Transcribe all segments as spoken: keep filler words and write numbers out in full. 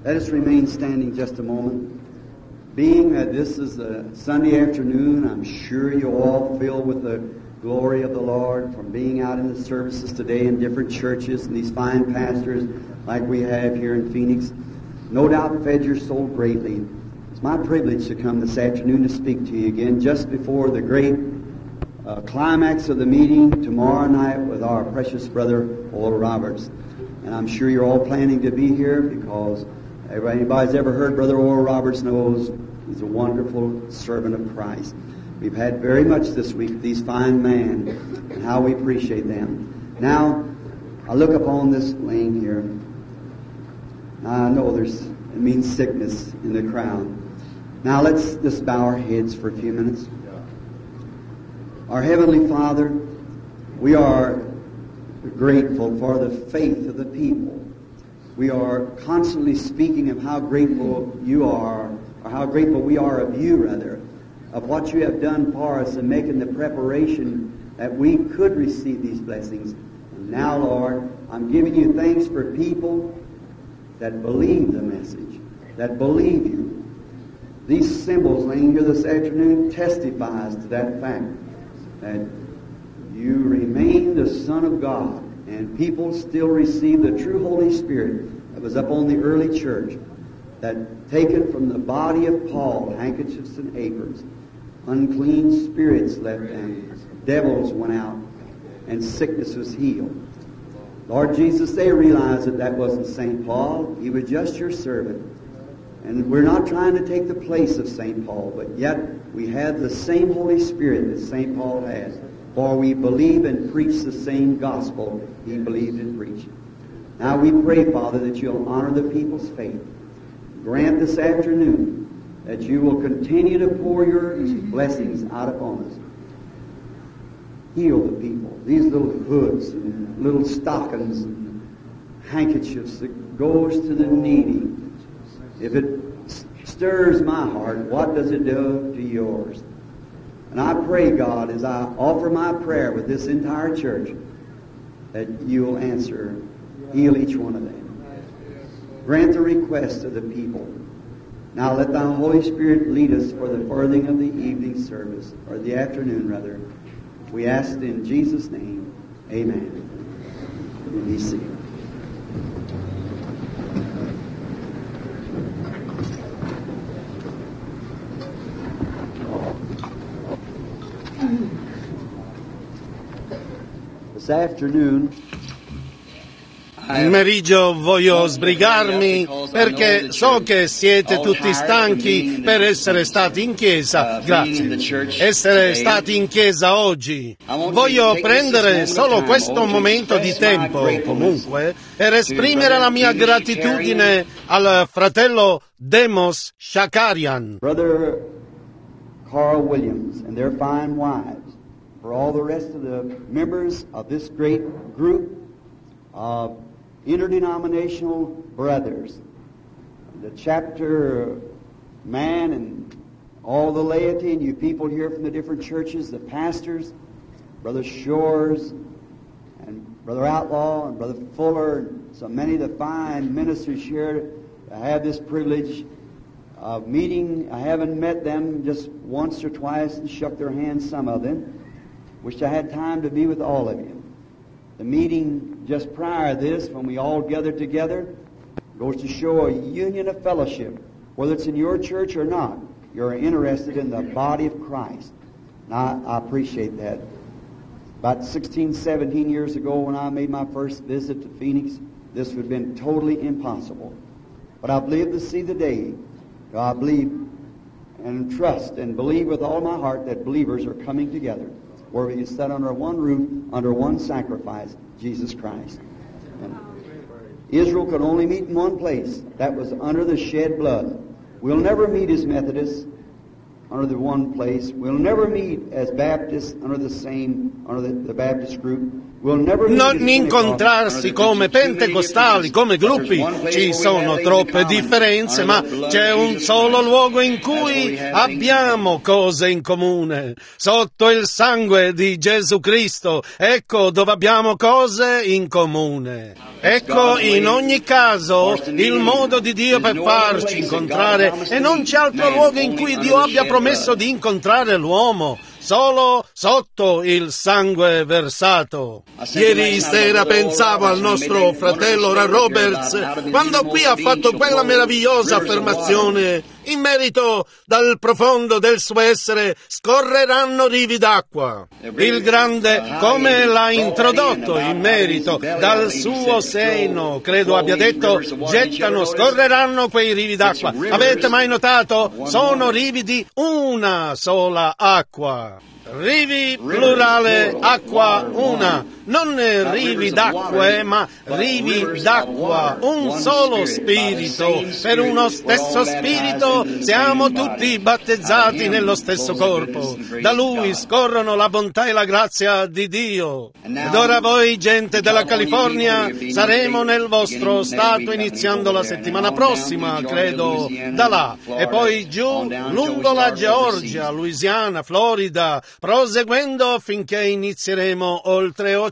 Let us remain standing just a moment. Being that this is a Sunday afternoon, I'm sure you're all filled with the glory of the Lord from being out in the services today in different churches and these fine pastors like we have here in Phoenix. No doubt fed your soul greatly. It's my privilege to come this afternoon to speak to you again just before the great uh, climax of the meeting tomorrow night with our precious brother Oral Roberts. And I'm sure you're all planning to be here because anybody's ever heard Brother Oral Roberts knows he's a wonderful servant of Christ. We've had very much this week of these fine men and how we appreciate them. Now, I look upon this lane here. I know there's, it means sickness in the crowd. Now let's just bow our heads for a few minutes. Our Heavenly Father, we are grateful for the faith of the people. We are constantly speaking of how grateful you are, or how grateful we are of you, rather, of what you have done for us in making the preparation that we could receive these blessings. And now, Lord, I'm giving you thanks for people that believe the message, that believe you. These symbols laying here this afternoon testifies to that fact, that you remain the Son of God, and people still receive the true Holy Spirit that was up on the early church, that taken from the body of Paul, handkerchiefs and aprons, unclean spirits left them, devils went out, and sickness was healed. Lord Jesus, they realized that that wasn't Saint Paul. He was just your servant. And we're not trying to take the place of Saint Paul, but yet we have the same Holy Spirit that Saint Paul has. For we believe and preach the same gospel he believed and preached. Now we pray, Father, that you'll honor the people's faith. Grant this afternoon that you will continue to pour your blessings out upon us. Heal the people. These little hoods and little stockings and handkerchiefs that goes to the needy. If it stirs my heart, what does it do to yours? And I pray, God, as I offer my prayer with this entire church, that you'll answer, heal each one of them. Grant the request of the people. Now let thy Holy Spirit lead us for the furthering of the evening service, or the afternoon, rather. We ask it in Jesus' name. Amen. Be seated. This afternoon, il pomeriggio voglio sbrigarmi perché so che siete tutti stanchi per essere stati in chiesa. Grazie. Essere stati in chiesa oggi. Voglio prendere solo questo momento di tempo, comunque, per esprimere la mia gratitudine al fratello Demos Shakarian. Brother Carl Williams and their fine wives, for all the rest of the members of this great group of interdenominational brothers, the chapter man and all the laity and you people here from the different churches, the pastors, Brother Shores and Brother Outlaw and Brother Fuller, and so many of the fine ministers here. I have this privilege of meeting. I haven't met them just once or twice and shook their hands, some of them. Wish I had time to be with all of you. The meeting just prior to this, when we all gathered together, goes to show a union of fellowship. Whether it's in your church or not, you're interested in the body of Christ. And I, I appreciate that. About sixteen, seventeen years ago, when I made my first visit to Phoenix, this would have been totally impossible. But I've lived to see the day. I believe and trust and believe with all my heart that believers are coming together, where we can sit under one roof, under one sacrifice, Jesus Christ. And Israel could only meet in one place. That was under the shed blood. We'll never meet as Methodists under the one place. We'll never meet as Baptists under the same, under the, the Baptist group. We'll never meet Non incontrarsi come pentecostali, come gruppi. Ci sono troppe differenze, ma c'è un solo luogo in cui abbiamo cose in comune. Sotto il sangue di Gesù Cristo, ecco dove abbiamo cose in comune. Ecco in ogni caso il modo di Dio per farci incontrare, e non c'è altro luogo in cui Dio abbia promesso di incontrare l'uomo. Solo sotto il sangue versato. Ieri sera pensavo al nostro fratello Ra Roberts quando qui ha fatto quella meravigliosa affermazione in merito dal profondo del suo essere scorreranno rivi d'acqua. Il grande come l'ha introdotto in merito dal suo seno, credo abbia detto, gettano, scorreranno quei rivi d'acqua. Avete mai notato? Sono rivi di una sola acqua. Rivi, plurale, acqua, una. Non rivi d'acque, ma rivi d'acqua. Un solo spirito. Per uno stesso spirito siamo tutti battezzati nello stesso corpo. Da lui scorrono la bontà e la grazia di Dio. Ed ora voi, gente della California, saremo nel vostro stato iniziando la settimana prossima, credo, da là. E poi giù, lungo la Georgia, Louisiana, Florida, proseguendo finché inizieremo oltreoceano.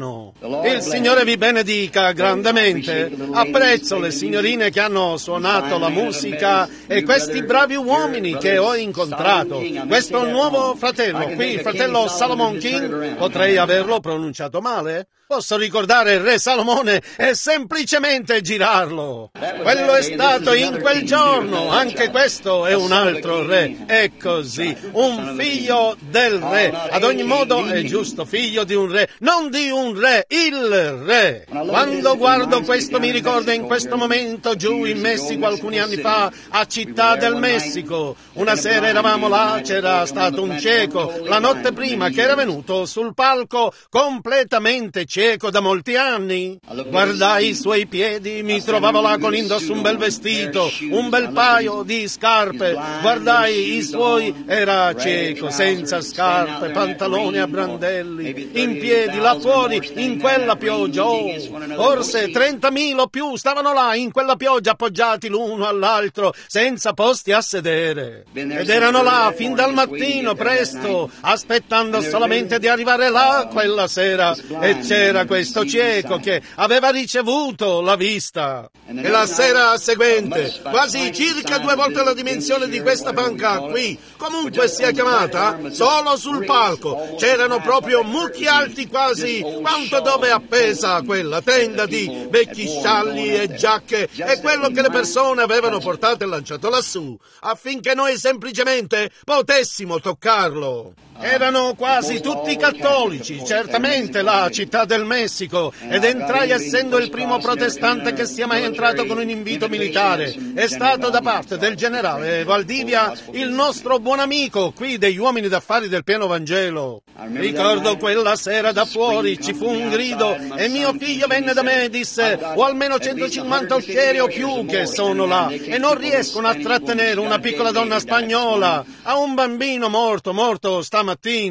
Il Signore vi benedica grandemente. Apprezzo le signorine che hanno suonato la musica e questi bravi uomini che ho incontrato. Questo nuovo fratello qui, il fratello Salomon King, potrei averlo pronunciato male? Posso ricordare il re Salomone e semplicemente girarlo. Quello è stato in quel giorno, anche questo è un altro re. È così, un figlio del re. Ad ogni modo è giusto, figlio di un re, non di un re, il re. Quando guardo questo mi ricordo in questo momento giù in Messico alcuni anni fa, a Città del Messico. Una sera eravamo là, c'era stato un cieco la notte prima che era venuto sul palco completamente cieco. Cieco da molti anni. Guardai i suoi piedi, mi trovavo là con indosso un bel vestito, un bel paio di scarpe. Guardai i suoi, era cieco, senza scarpe, pantaloni a brandelli, in piedi là fuori in quella pioggia. Oh, forse trentamila o più stavano là in quella pioggia appoggiati l'uno all'altro, senza posti a sedere. Ed erano là fin dal mattino presto, aspettando solamente di arrivare là quella sera. E c'era Era questo cieco che aveva ricevuto la vista. E la sera seguente, quasi circa due volte la dimensione di questa panca qui, comunque sia chiamata, solo sul palco, c'erano proprio mucchi alti quasi quanto dove è appesa quella tenda di vecchi scialli e giacche e quello che le persone avevano portato e lanciato lassù, affinché noi semplicemente potessimo toccarlo. Erano quasi tutti cattolici, certamente la Città del Messico, ed entrai essendo il primo protestante che sia mai entrato con un invito militare. È stato da parte del generale Valdivia, il nostro buon amico qui degli uomini d'affari del pieno Vangelo. Ricordo quella sera da fuori ci fu un grido e mio figlio venne da me e disse: ho almeno centocinquanta uscieri o più che sono là e non riescono a trattenere una piccola donna spagnola, ha un bambino morto, morto stamattina.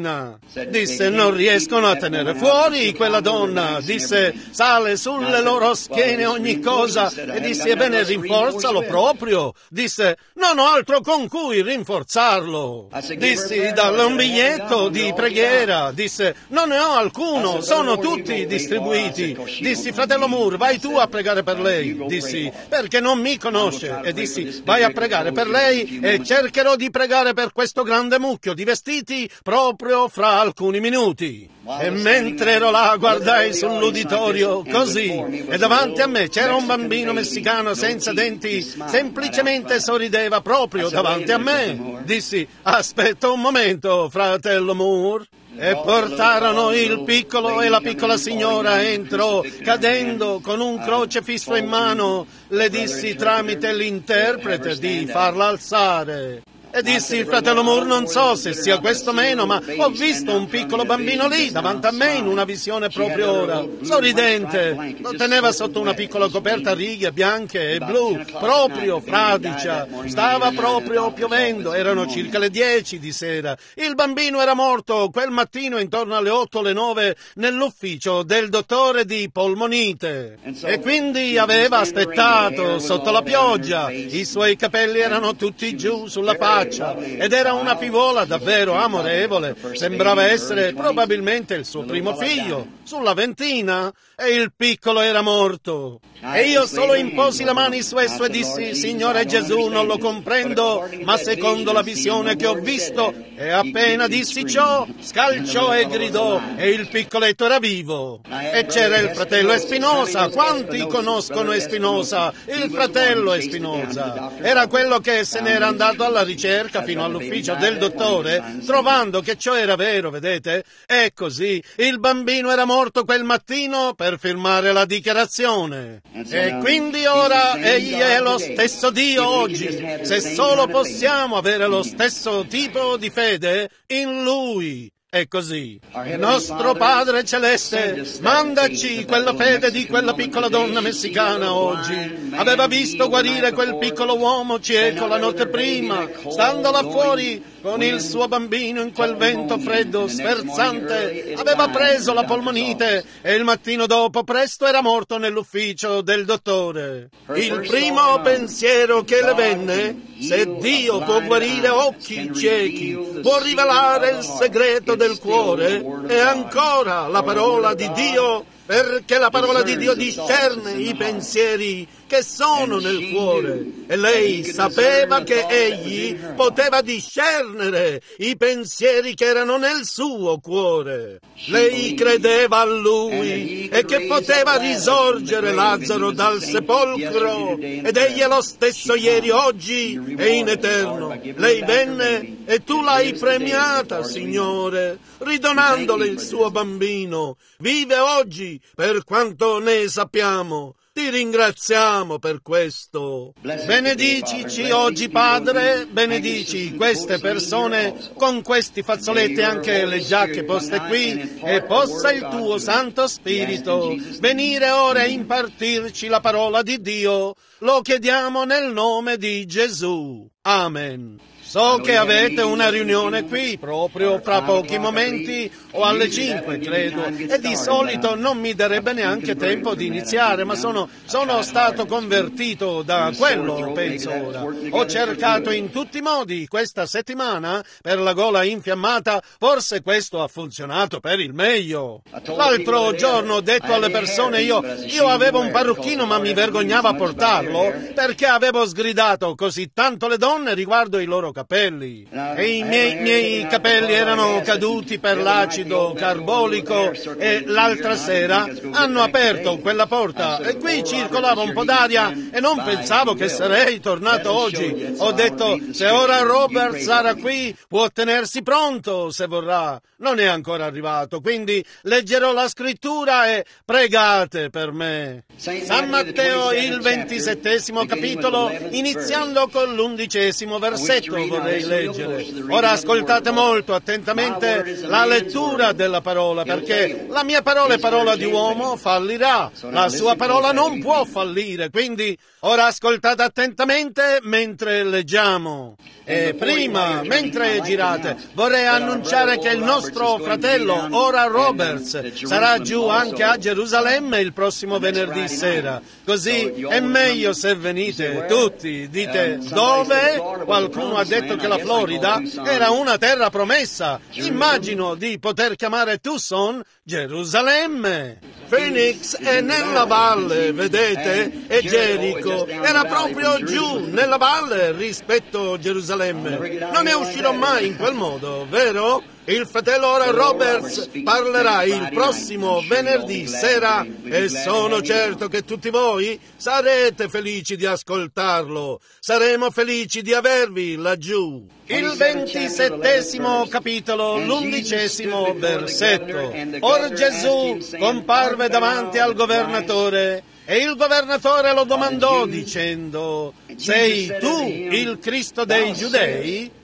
Disse: non riescono a tenere fuori quella donna. Disse: sale sulle loro schiene ogni cosa. E disse: ebbene, rinforzalo proprio. Disse: non ho altro con cui rinforzarlo. Dissi: dalle un biglietto di preghiera. Disse: non ne ho alcuno, sono tutti distribuiti. Dissi: fratello Moore, vai tu a pregare per lei. Dissi: perché non mi conosce. E dissi: vai a pregare per lei e cercherò di pregare per questo grande mucchio di vestiti proprio fra alcuni minuti. E mentre ero là guardai sull'uditorio così e davanti a me c'era un bambino messicano senza denti, semplicemente sorrideva proprio davanti a me. Dissi: aspetta un momento, fratello Moore. E portarono il piccolo e la piccola signora entrò cadendo con un crocefisso in mano. Le dissi tramite l'interprete di farla alzare. E dissi: fratello Moore, non so se sia questo o meno, ma ho visto un piccolo bambino lì davanti a me in una visione proprio ora, sorridente, lo teneva sotto una piccola coperta a righe bianche e blu, proprio fradicia, stava proprio piovendo, erano circa le dieci di sera, il bambino era morto quel mattino intorno alle otto o le nove nell'ufficio del dottore di polmonite, e quindi aveva aspettato sotto la pioggia, i suoi capelli erano tutti giù sulla faccia, ed era una figliuola davvero amorevole, sembrava essere probabilmente il suo primo figlio, sulla ventina, e il piccolo era morto. E io solo imposi le mani su esso e dissi: Signore Gesù, non lo comprendo, ma secondo la visione che ho visto, e appena dissi ciò, scalciò e gridò, e il piccoletto era vivo. E c'era il fratello Espinosa. Quanti conoscono Espinosa? Il fratello Espinosa. Era quello che se n'era andato alla ricerca fino all'ufficio del dottore, trovando che ciò era vero, vedete? E così il bambino era morto quel mattino per firmare la dichiarazione. E quindi ora egli è lo stesso Dio oggi, se solo possiamo avere lo stesso tipo di fede in Lui. È così. Nostro Padre Celeste, mandaci quella fede di quella piccola donna messicana oggi. Aveva visto guarire quel piccolo uomo cieco la notte prima, stando là fuori con il suo bambino in quel vento freddo, sferzante. Aveva preso la polmonite e il mattino dopo presto era morto nell'ufficio del dottore. Il primo pensiero che le venne: se Dio può guarire occhi ciechi, può rivelare il segreto del cuore, e ancora la parola di Dio, perché la parola di Dio discerne i pensieri che sono nel cuore, e lei sapeva che egli poteva discernere i pensieri che erano nel suo cuore. Lei credeva a lui e che poteva risorgere Lazzaro dal sepolcro, ed egli è lo stesso ieri, oggi e in eterno. Lei venne e tu l'hai premiata, Signore, ridonandole il suo bambino. Vive oggi per quanto ne sappiamo. Ti ringraziamo per questo. Benedicici oggi, Padre, benedici queste persone con questi fazzoletti, anche le giacche poste qui, e possa il tuo Santo Spirito venire ora a impartirci la parola di Dio. Lo chiediamo nel nome di Gesù. Amen. So che avete una riunione qui proprio fra pochi momenti, o alle cinque credo, e di solito non mi darebbe neanche tempo di iniziare, ma sono, sono stato convertito da quello, penso ora. Ho cercato in tutti i modi questa settimana per la gola infiammata, forse questo ha funzionato per il meglio. L'altro giorno ho detto alle persone, io, io avevo un parrucchino ma mi vergognavo a portarlo perché avevo sgridato così tanto le donne riguardo i loro capelli. capelli e i miei, miei capelli erano caduti per l'acido carbolico, e l'altra sera hanno aperto quella porta e qui circolava un po' d'aria e non pensavo che sarei tornato oggi. Ho detto, se ora Robert sarà qui può tenersi pronto se vorrà. Non è ancora arrivato, quindi leggerò la scrittura e pregate per me. San Matteo, il ventisettesimo capitolo, iniziando con l'undicesimo versetto vorrei leggere. Ora ascoltate molto attentamente la lettura della parola, perché la mia parola è parola di uomo, fallirà. La sua parola non può fallire, quindi ora ascoltate attentamente mentre leggiamo. E prima, mentre girate, vorrei annunciare che il nostro fratello Oral Roberts sarà giù anche a Gerusalemme il prossimo venerdì sera. Così è meglio se venite tutti. Dite, dove? Qualcuno ha detto che la Florida era una terra promessa. Immagino di poter chiamare Tucson Gerusalemme. Phoenix è nella valle, vedete? E Gerico era proprio giù nella valle rispetto a Gerusalemme. Non ne uscirò mai in quel modo, vero? Il fratello Oral Roberts parlerà il prossimo venerdì sera e sono certo che tutti voi sarete felici di ascoltarlo. Saremo felici di avervi laggiù. Il ventisettesimo capitolo, l'undicesimo versetto. Or Gesù comparve davanti al governatore e il governatore lo domandò dicendo, sei tu il Cristo dei Giudei?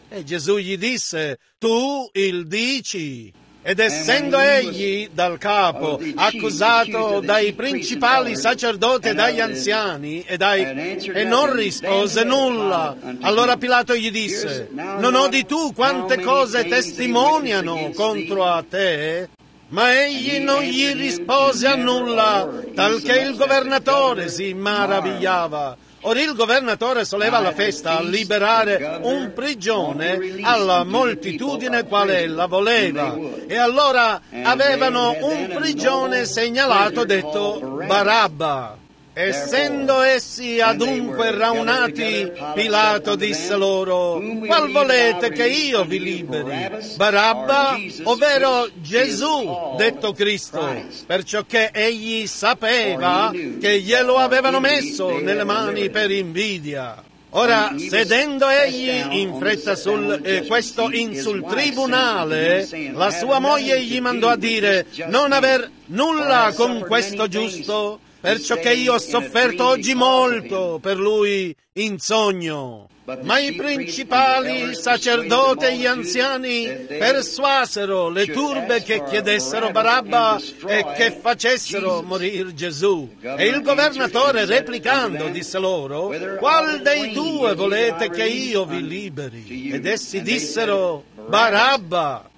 E Gesù gli disse: tu il dici. Ed essendo egli dal capo accusato dai principali sacerdoti e dagli anziani e, dai, e non rispose nulla, allora Pilato gli disse: non odi tu quante cose testimoniano contro a te? Ma egli non gli rispose a nulla, talché il governatore si maravigliava. Ora il governatore soleva alla festa liberare un prigione alla moltitudine quale ella voleva, e allora avevano un prigione segnalato detto Barabba. Essendo essi adunque raunati, Pilato disse loro: qual volete che io vi liberi? Barabba, ovvero Gesù, detto Cristo, perciò che egli sapeva che glielo avevano messo nelle mani per invidia. Ora, sedendo egli in fretta sul eh, questo in sul tribunale, la sua moglie gli mandò a dire: non aver nulla con questo giusto, perciò che io ho sofferto oggi molto per lui in sogno. Ma i principali sacerdoti e gli anziani persuasero le turbe che chiedessero Barabba e che facessero morire Gesù. E il governatore, replicando, disse loro: qual dei due volete che io vi liberi? Ed essi dissero: Barabba.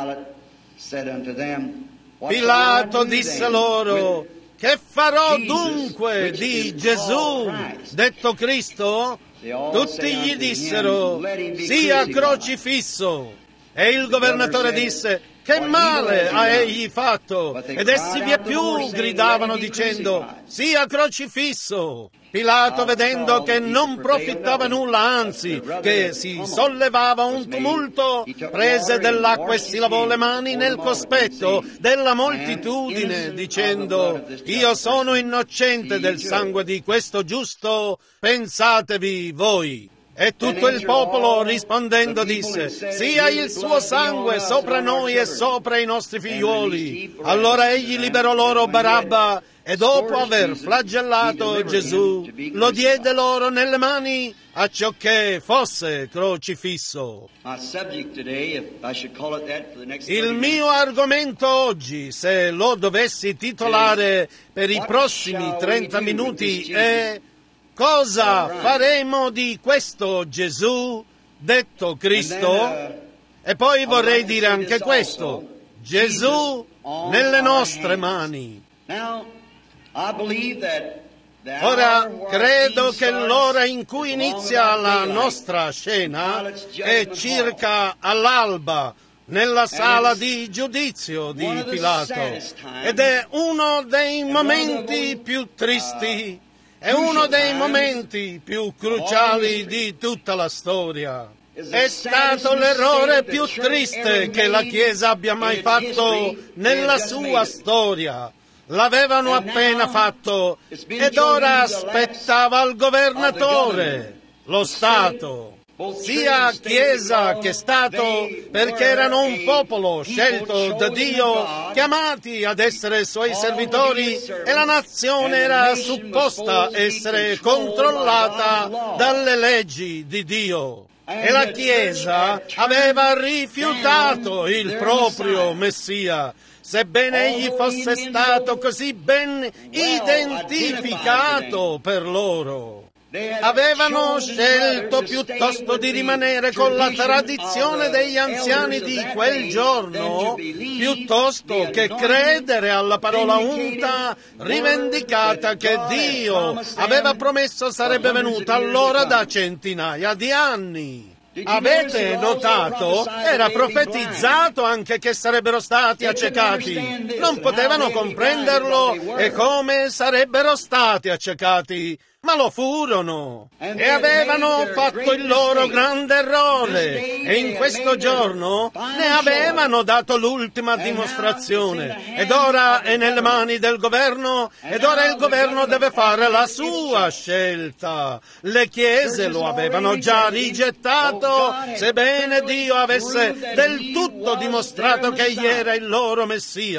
Pilato disse loro: che farò dunque di Gesù, detto Cristo? Tutti gli dissero: sia crocifisso. E il governatore disse: che male ha egli fatto? Ed essi vie più gridavano dicendo: sia crocifisso. Pilato, vedendo che non profittava nulla, anzi che si sollevava un tumulto, prese dell'acqua e si lavò le mani nel cospetto della moltitudine, dicendo: io sono innocente del sangue di questo giusto, pensatevi voi. E tutto il popolo rispondendo disse: sia il suo sangue sopra noi e sopra i nostri figliuoli. Allora egli liberò loro Barabba, e dopo aver flagellato Gesù, lo diede loro nelle mani acciò che fosse crocifisso. Il mio argomento oggi, se lo dovessi titolare per i prossimi trenta minuti, è: cosa faremo di questo Gesù, detto Cristo? E poi vorrei dire anche questo: Gesù nelle nostre mani. Ora, credo che l'ora in cui inizia la nostra scena è circa all'alba, nella sala di giudizio di Pilato, ed è uno dei momenti più tristi, è uno dei momenti più cruciali di tutta la storia. È stato l'errore più triste che la Chiesa abbia mai fatto nella sua storia. L'avevano appena fatto ed ora aspettava il governatore, lo Stato. Sia Chiesa che Stato, perché erano un popolo scelto da Dio, chiamati ad essere suoi servitori, e la nazione era supposta essere controllata dalle leggi di Dio. E la Chiesa aveva rifiutato il proprio Messia, sebbene egli fosse stato così ben identificato per loro. Avevano scelto piuttosto di rimanere con la tradizione degli anziani di quel giorno, piuttosto che credere alla parola unta rivendicata che Dio aveva promesso sarebbe venuta loro da centinaia di anni. Avete notato? Era profetizzato anche che sarebbero stati accecati. Non potevano comprenderlo e come sarebbero stati accecati, ma lo furono e avevano fatto il loro grande errore, e in questo giorno ne avevano dato l'ultima dimostrazione, ed ora è nelle mani del governo, ed ora il governo deve fare la sua scelta. Le chiese lo avevano già rigettato, sebbene Dio avesse del tutto dimostrato che egli era il loro Messia.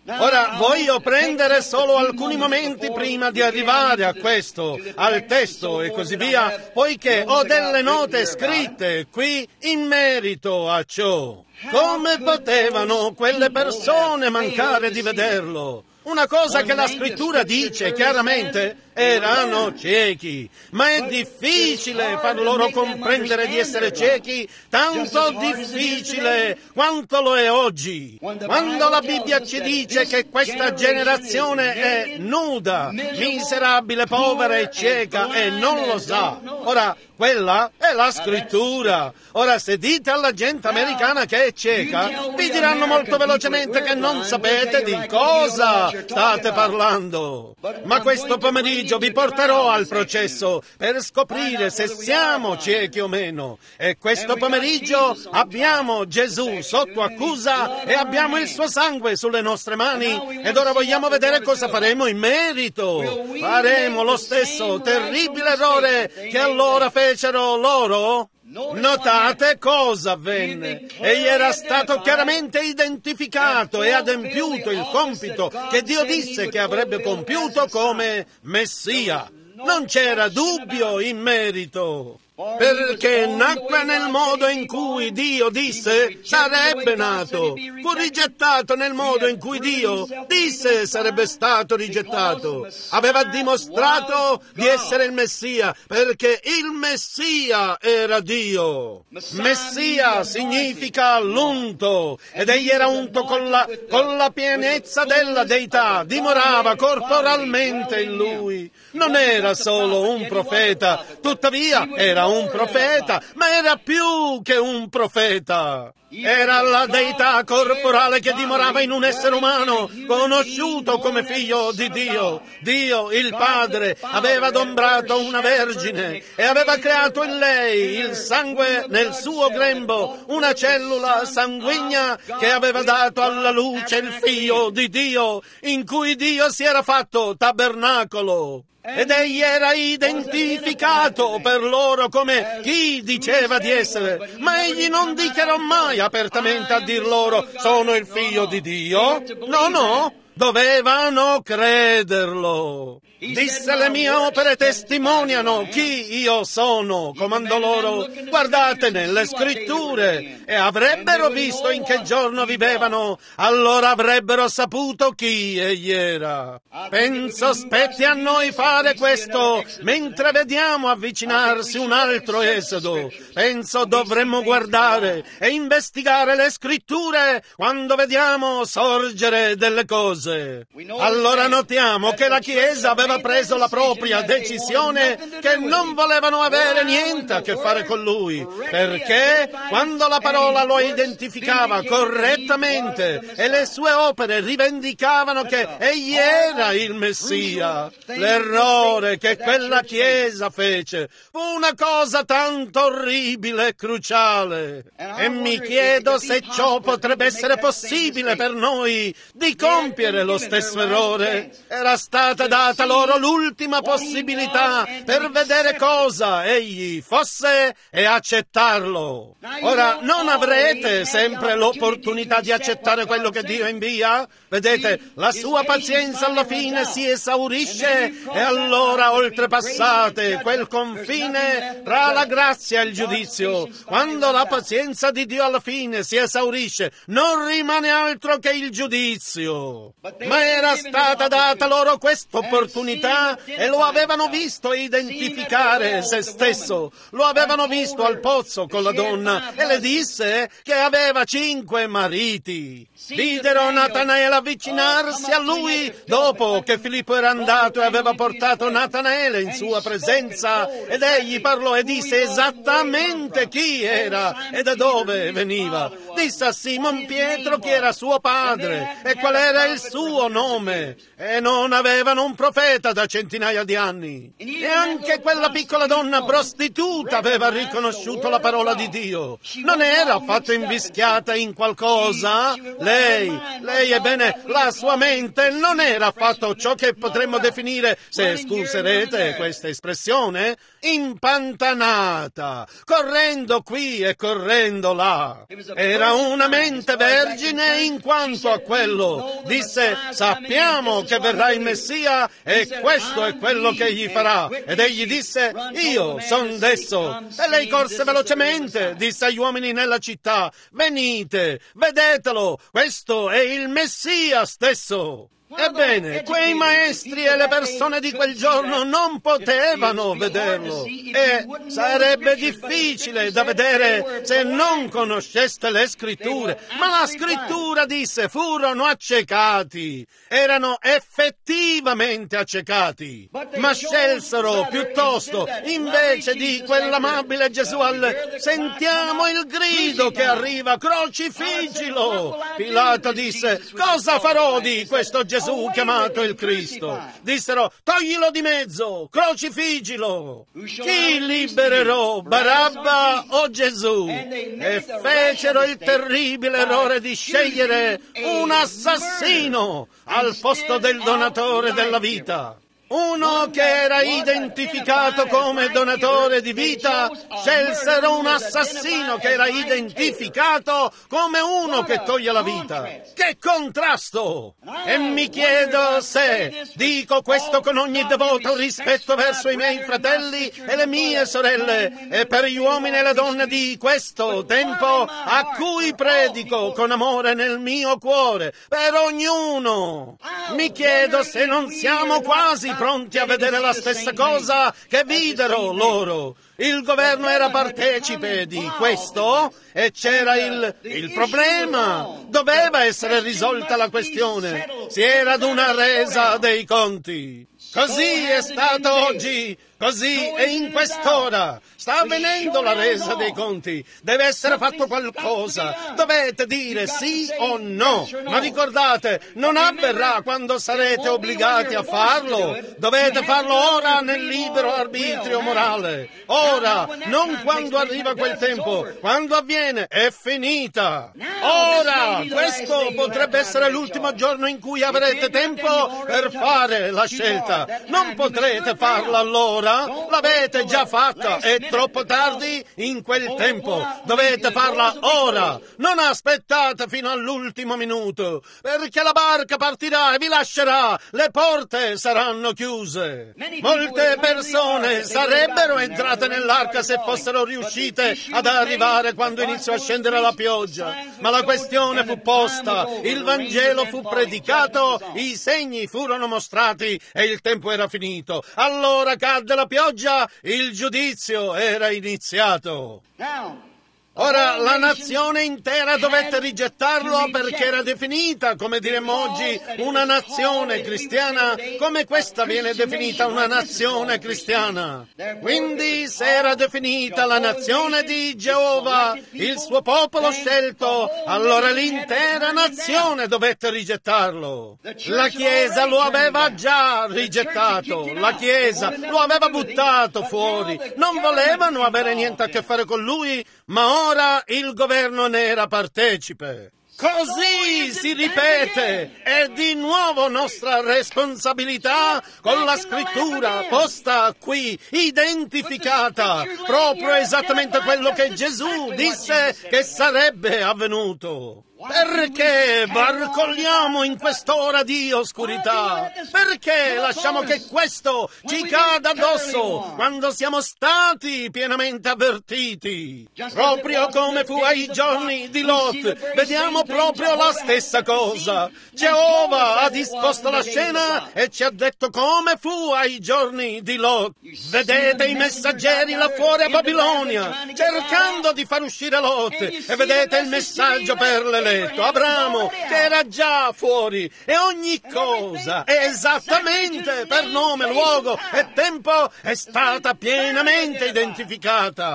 Ora voglio prendere solo alcuni momenti prima di arrivare a questo, al testo e così via, poiché ho delle note scritte qui in merito a ciò. Come potevano quelle persone mancare di vederlo? Una cosa che la scrittura dice chiaramente, erano ciechi, ma è difficile far loro comprendere di essere ciechi, tanto difficile quanto lo è oggi. Quando la Bibbia ci dice che questa generazione è nuda, miserabile, povera e cieca e non lo sa, ora quella è la scrittura. Ora se dite alla gente americana che è cieca, vi diranno molto velocemente che non sapete di cosa state parlando. Ma questo pomeriggio vi porterò al processo per scoprire se siamo ciechi o meno. E questo pomeriggio abbiamo Gesù sotto accusa e abbiamo il suo sangue sulle nostre mani. Ed ora vogliamo vedere cosa faremo in merito. Faremo lo stesso terribile errore che allora fecero loro? Notate cosa avvenne. Egli era stato chiaramente identificato e adempiuto il compito che Dio disse che avrebbe compiuto come Messia. Non c'era dubbio in merito, perché nacque nel modo in cui Dio disse sarebbe nato. Fu rigettato nel modo in cui Dio disse sarebbe stato rigettato. Aveva dimostrato di essere il Messia, perché il Messia era Dio. Messia significa l'unto, ed egli era unto con la, con la pienezza della deità, dimorava corporalmente in lui. Non era solo un profeta, tuttavia era un profeta, ma era più che un profeta. Era la deità corporale che dimorava in un essere umano, conosciuto come figlio di Dio. Dio, il Padre, aveva adombrato una vergine e aveva creato in lei il sangue nel suo grembo, una cellula sanguigna che aveva dato alla luce il figlio di Dio, in cui Dio si era fatto tabernacolo. Ed egli era identificato per loro come chi diceva di essere, ma egli non dichiarò mai apertamente a dir loro sono il figlio di Dio. No, no, dovevano crederlo. Disse le mie opere testimoniano chi io sono, comandò loro, guardate nelle scritture, e avrebbero visto in che giorno vivevano, allora avrebbero saputo chi egli era. Penso spetti a noi fare questo, mentre vediamo avvicinarsi un altro esodo. Penso dovremmo guardare e investigare le scritture quando vediamo sorgere delle cose. Allora notiamo che la Chiesa aveva preso la propria decisione che non volevano avere niente a che fare con lui, perché quando la parola lo identificava correttamente e le sue opere rivendicavano che egli era il Messia, l'errore che quella Chiesa fece fu una cosa tanto orribile e cruciale. E mi chiedo se ciò potrebbe essere possibile per noi di compiere lo stesso errore. Era stata data loro l'ultima possibilità per vedere cosa egli fosse e accettarlo. Ora, non avrete sempre l'opportunità di accettare quello che Dio invia? Vedete, la sua pazienza alla fine si esaurisce e allora oltrepassate quel confine tra la grazia e il giudizio. Quando la pazienza di Dio alla fine si esaurisce, non rimane altro che il giudizio. Ma era stata data loro questa opportunità e lo avevano visto identificare se stesso. Lo avevano visto al pozzo con la donna e le disse che aveva cinque mariti. Videro Natanaele avvicinarsi a lui dopo che Filippo era andato e aveva portato Natanaele in sua presenza, ed egli parlò e disse esattamente chi era e da dove veniva. Disse a Simon Pietro chi era suo padre e qual era il suo nome, e non avevano un profeta da centinaia di anni. E anche quella piccola donna prostituta aveva riconosciuto la parola di Dio. Non era affatto invischiata in qualcosa. Lei, lei, ebbene, la sua mente non era affatto ciò che potremmo definire, se scuserete questa espressione, impantanata, correndo qui e correndo là. Era una mente vergine in quanto a quello. Disse, sappiamo che verrà il Messia e questo è quello che egli farà. Ed egli disse, io son desso. E lei corse velocemente, disse agli uomini nella città, venite, vedetelo, questo è il Messia stesso. Ebbene, quei maestri e le persone di quel giorno non potevano vederlo e sarebbe difficile da vedere se non conosceste le scritture. Ma la scrittura disse, furono accecati, erano effettivamente accecati, ma scelsero piuttosto, invece di quell'amabile Gesù, al sentiamo il grido che arriva, crocifiggilo. Pilato disse, cosa farò di questo Gesù chiamato il Cristo? Dissero, toglilo di mezzo, crocifiggilo. Chi libererò, Barabba o Gesù? E fecero il terribile errore di scegliere un assassino al posto del donatore della vita. Uno che era identificato come donatore di vita, scelsero un assassino che era identificato come uno che toglie la vita. Che contrasto! E mi chiedo se, dico questo con ogni devoto rispetto verso i miei fratelli e le mie sorelle, e per gli uomini e le donne di questo tempo, a cui predico con amore nel mio cuore, per ognuno. Mi chiedo se non siamo quasi pronti a vedere la stessa cosa che videro loro. Il governo era partecipe di questo e c'era il, il problema. Doveva essere risolta la questione. Si era ad una resa dei conti. Così è stato oggi, così è in quest'ora. Sta avvenendo la resa dei conti. Deve essere fatto qualcosa. Dovete dire sì o no. Ma ricordate, non avverrà quando sarete obbligati a farlo. Dovete farlo ora nel libero arbitrio morale. Ora, non quando arriva quel tempo. Quando avviene, è finita. Ora, questo potrebbe essere l'ultimo giorno in cui avrete tempo per fare la scelta. Non potrete farla allora, l'avete già fatta, è troppo tardi in quel tempo. Dovete farla ora, non aspettate fino all'ultimo minuto, perché la barca partirà e vi lascerà, le porte saranno chiuse. Molte persone sarebbero entrate nell'arca se fossero riuscite ad arrivare quando iniziò a scendere la pioggia, ma la questione fu posta, il Vangelo fu predicato, i segni furono mostrati e il tempo era finito. Allora cadde la pioggia, il giudizio era iniziato. Ora la nazione intera dovette rigettarlo perché era definita, come diremmo oggi, una nazione cristiana, come questa viene definita una nazione cristiana. Quindi se era definita la nazione di Geova, il suo popolo scelto, allora l'intera nazione dovette rigettarlo. La Chiesa lo aveva già rigettato, la Chiesa lo aveva buttato fuori, non volevano avere niente a che fare con lui, ma ora il governo ne era partecipe. Così si ripete, è di nuovo nostra responsabilità con la scrittura posta qui, identificata, proprio esattamente quello che Gesù disse che sarebbe avvenuto. Perché barcolliamo in quest'ora di oscurità? Perché lasciamo che questo ci cada addosso quando siamo stati pienamente avvertiti? Proprio come fu ai giorni di Lot, vediamo proprio la stessa cosa. Geova ha disposto la scena e ci ha detto come fu ai giorni di Lot. Vedete i messaggeri là fuori a Babilonia, cercando di far uscire Lot, e vedete il messaggio per l'eletto. Abramo che era già fuori, e ogni cosa esattamente per nome, luogo e tempo è stata pienamente identificata.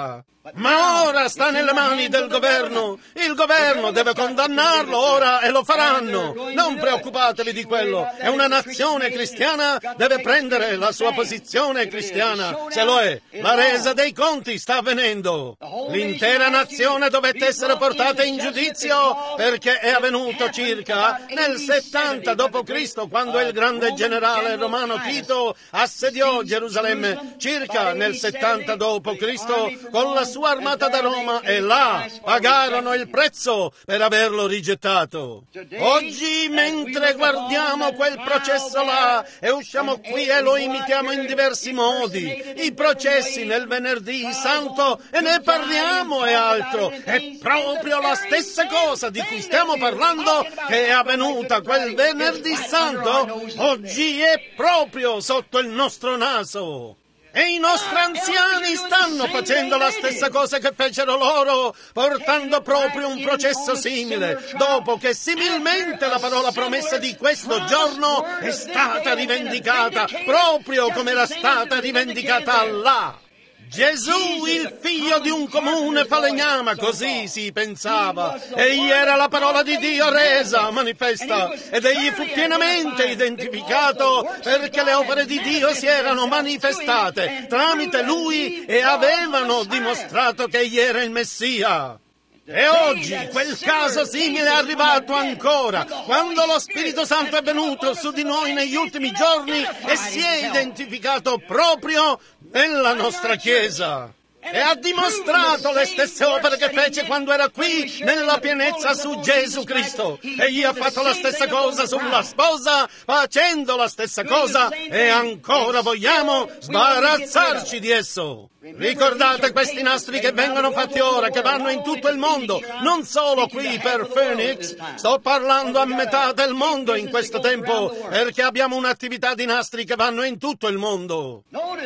Ma ora sta nelle mani del governo. Il governo deve condannarlo ora e lo faranno. Non preoccupatevi di quello. È una nazione cristiana, deve prendere la sua posizione cristiana. Se lo è, la resa dei conti sta avvenendo. L'intera nazione dovette essere portata in giudizio perché è avvenuto circa nel settanta dopo Cristo, quando il grande generale romano Tito assediò Gerusalemme, circa nel settanta dopo Cristo con la sua armata da Roma, e là pagarono il prezzo per averlo rigettato. Oggi, mentre guardiamo quel processo là e usciamo qui e lo imitiamo in diversi modi, i processi nel venerdì santo, e ne parliamo e altro, è proprio la stessa cosa di cui stiamo parlando che è avvenuta quel venerdì santo, oggi è proprio sotto il nostro naso. E i nostri anziani stanno facendo la stessa cosa che fecero loro, portando proprio un processo simile, dopo che similmente la parola promessa di questo giorno è stata rivendicata, proprio come era stata rivendicata là. Gesù, il figlio di un comune falegname, così si pensava. Egli era la parola di Dio resa manifesta, ed egli fu pienamente identificato perché le opere di Dio si erano manifestate tramite lui e avevano dimostrato che egli era il Messia. E oggi quel caso simile è arrivato ancora, quando lo Spirito Santo è venuto su di noi negli ultimi giorni e si è identificato proprio nella nostra Chiesa. E ha dimostrato le stesse opere che fece quando era qui nella pienezza su Gesù Cristo. Egli ha fatto la stessa cosa sulla sposa, facendo la stessa cosa, e ancora vogliamo sbarazzarci di esso. Ricordate questi nastri che vengono fatti ora, che vanno in tutto il mondo, non solo qui per Phoenix. Sto parlando a metà del mondo in questo tempo, perché abbiamo un'attività di nastri che vanno in tutto il mondo.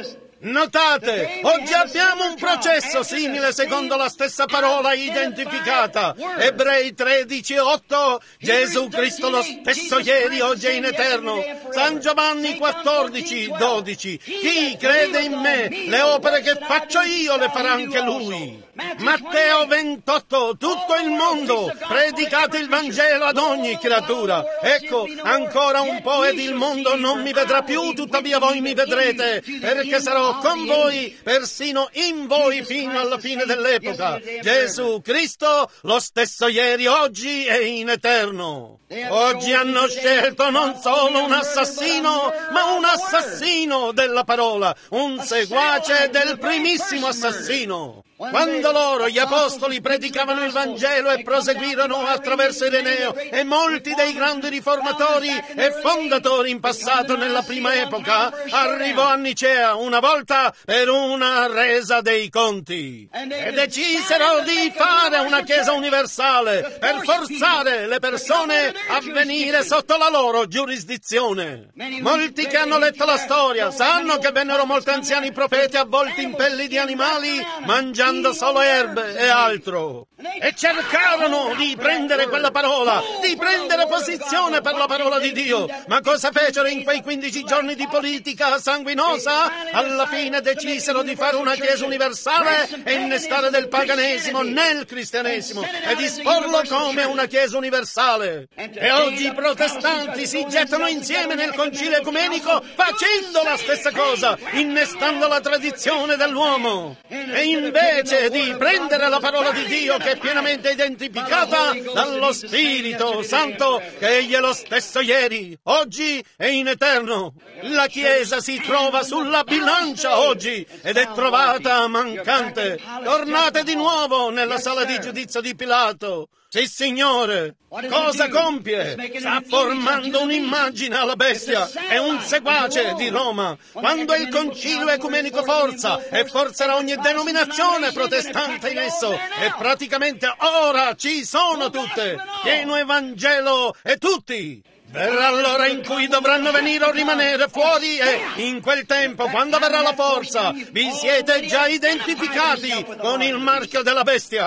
Notate, oggi abbiamo un processo simile secondo la stessa parola identificata. Ebrei tredici otto, Gesù Cristo lo stesso ieri, oggi e in eterno. San Giovanni quattordici dodici, chi crede in me, le opere che faccio io le farà anche lui. Matteo ventotto, tutto il mondo, predicate il Vangelo ad ogni creatura. Ecco, ancora un po' ed il mondo non mi vedrà più, tuttavia voi mi vedrete, perché sarò con voi, persino in voi fino alla fine dell'epoca. Gesù Cristo, lo stesso ieri, oggi e in eterno. Oggi hanno scelto non solo un assassino, ma un assassino della parola, un seguace del primissimo assassino. Quando loro, gli apostoli, predicavano il Vangelo e proseguirono attraverso Ireneo e molti dei grandi riformatori e fondatori in passato nella prima epoca, arrivò a Nicea una volta per una resa dei conti e decisero di fare una chiesa universale per forzare le persone a venire sotto la loro giurisdizione. Molti che hanno letto la storia sanno che vennero molti anziani profeti avvolti in pelli di animali, mangiando solo erbe e altro, e cercarono di prendere quella parola, di prendere posizione per la parola di Dio. Ma cosa fecero in quei quindici giorni di politica sanguinosa? Alla fine decisero di fare una chiesa universale e innestare del paganesimo nel cristianesimo e disporlo come una chiesa universale. E oggi i protestanti si gettano insieme nel concilio ecumenico facendo la stessa cosa, innestando la tradizione dell'uomo. E invece di prendere la parola di Dio, che è pienamente identificata dallo Spirito Santo, che egli è lo stesso ieri, oggi e in eterno. La Chiesa si trova sulla bilancia oggi ed è trovata mancante. Tornate di nuovo nella sala di giudizio di Pilato. Sì, Signore. Cosa compie? Sta formando un'immagine alla bestia. È un seguace di Roma. Quando il concilio ecumenico forza e forzerà ogni denominazione protestante in esso, e praticamente ora ci sono tutte, pieno Evangelo e tutti. Verrà l'ora in cui dovranno venire o rimanere fuori, e in quel tempo, quando verrà la forza, vi siete già identificati con il marchio della bestia.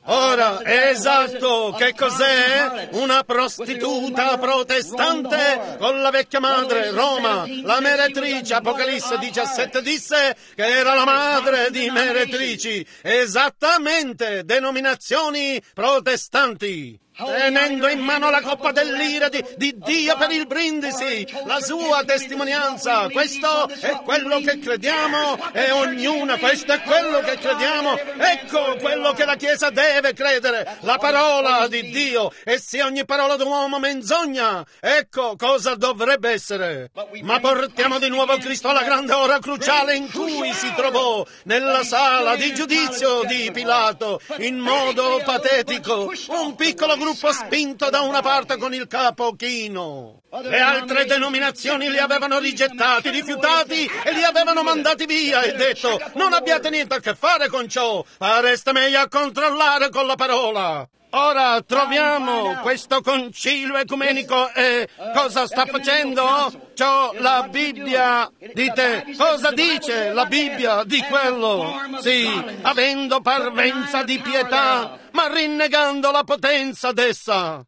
Ora, esatto, che cos'è? Una prostituta protestante con la vecchia madre, Roma, la meretrice. Apocalisse diciassette disse che era la madre di meretrici. Esattamente, denominazioni protestanti. Tenendo in mano la coppa dell'ira di, di Dio per il brindisi, la sua testimonianza. Questo è quello che crediamo e ognuna, questo è quello che crediamo. Ecco quello che la Chiesa deve credere, la parola di Dio. E se ogni parola d'uomo menzogna, ecco cosa dovrebbe essere. Ma portiamo di nuovo Cristo alla grande ora cruciale in cui si trovò nella sala di giudizio di Pilato, in modo patetico, un piccolo gruppo spinto da una parte con il capo chino. Le altre denominazioni li avevano rigettati, rifiutati e li avevano mandati via e detto: non abbiate niente a che fare con ciò, fareste meglio a controllare con la parola. Ora troviamo questo concilio ecumenico e cosa sta facendo? C'ho la Bibbia, dite, cosa dice la Bibbia di quello? Sì, avendo parvenza di pietà, ma rinnegando la potenza d'essa.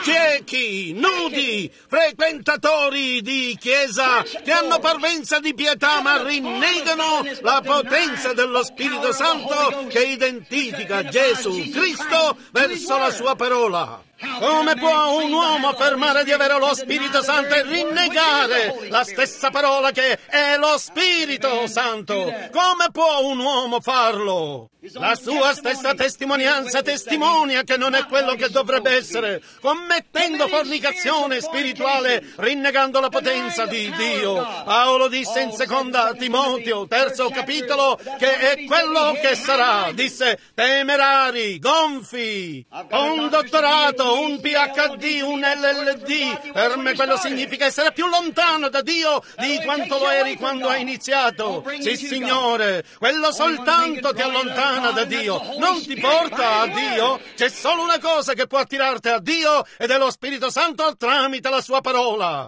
Ciechi, nudi, frequentatori di chiesa che hanno parvenza di pietà ma rinnegano la potenza dello Spirito Santo che identifica Gesù Cristo verso la sua parola. Come può un uomo affermare di avere lo Spirito Santo e rinnegare la stessa parola che è lo Spirito Santo? Come può un uomo farlo? La sua stessa testimonianza testimonia che non è quello che dovrebbe essere, commettendo fornicazione spirituale, rinnegando la potenza di Dio. Paolo disse in seconda Timoteo, terzo capitolo, che è quello che sarà. Disse: temerari, gonfi, un dottorato, un P H D, un L L D. Per me quello significa essere più lontano da Dio di quanto lo eri quando hai iniziato. Sì, Signore, quello soltanto ti allontana da Dio, non ti porta a Dio. C'è solo una cosa che può attirarti a Dio ed è lo Spirito Santo tramite la sua parola.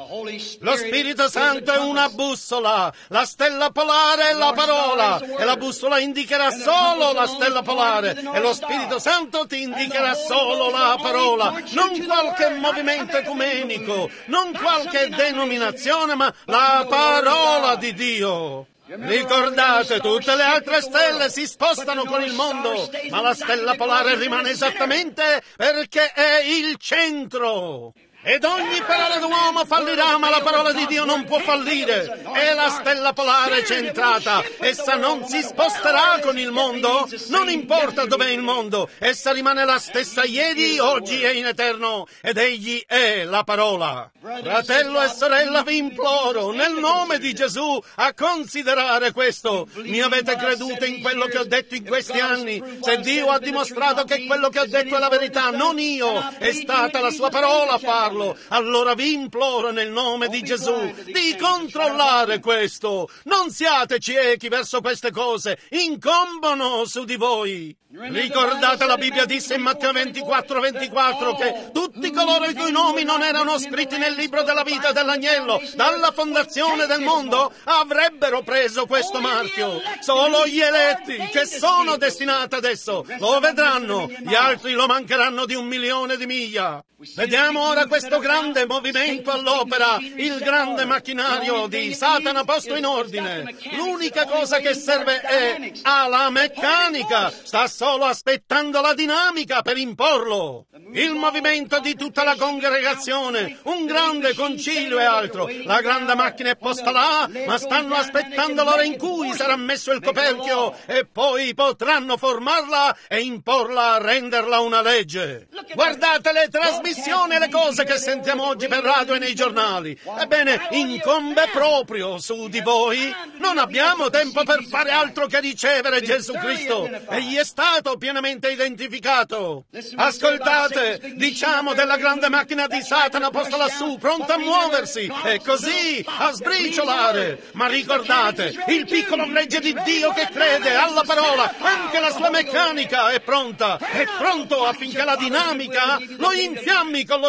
Lo Spirito Santo è una bussola, la stella polare è la parola e la bussola indicherà solo la stella polare e lo Spirito Santo ti indicherà solo la parola, non qualche movimento ecumenico, non qualche denominazione, ma la parola di Dio. Ricordate, tutte le altre stelle si spostano con il mondo, ma la stella polare rimane esattamente perché è il centro. Ed ogni parola d'uomo fallirà, ma la parola di Dio non può fallire. È la stella polare centrata. Essa non si sposterà con il mondo. Non importa dov'è il mondo. Essa rimane la stessa ieri, oggi e in eterno. Ed egli è la parola. Fratello e sorella, vi imploro, nel nome di Gesù, a considerare questo. Mi avete creduto in quello che ho detto in questi anni. Se Dio ha dimostrato che quello che ho detto è la verità, non io, è stata la sua parola a farlo. Allora vi imploro nel nome di Gesù di controllare questo. Non siate ciechi verso queste cose, incombono su di voi. Ricordate, la Bibbia disse in Matteo ventiquattro ventiquattro che tutti coloro i cui nomi non erano scritti nel libro della vita dell'agnello dalla fondazione del mondo avrebbero preso questo marchio. Solo gli eletti che sono destinati adesso lo vedranno, gli altri lo mancheranno di un milione di miglia. Vediamo ora questo grande movimento all'opera, il grande macchinario di Satana posto in ordine. L'unica cosa che serve è alla meccanica, sta solo aspettando la dinamica per imporlo. Il movimento di tutta la congregazione, un grande concilio e altro. La grande macchina è posta là, ma stanno aspettando l'ora in cui sarà messo il coperchio e poi potranno formarla e imporla, renderla una legge. Guardate le trasmissioni e le cose che sentiamo oggi per radio e nei giornali. Ebbene, incombe proprio su di voi. Non abbiamo tempo per fare altro che ricevere Gesù Cristo. Egli è stato pienamente identificato. Ascoltate, diciamo della grande macchina di Satana posta lassù, pronta a muoversi e così a sbriciolare. Ma ricordate, il piccolo gregge di Dio che crede alla parola, anche la sua meccanica è pronta, è pronto affinché la dinamica lo infiammi con lo Spirito Santo.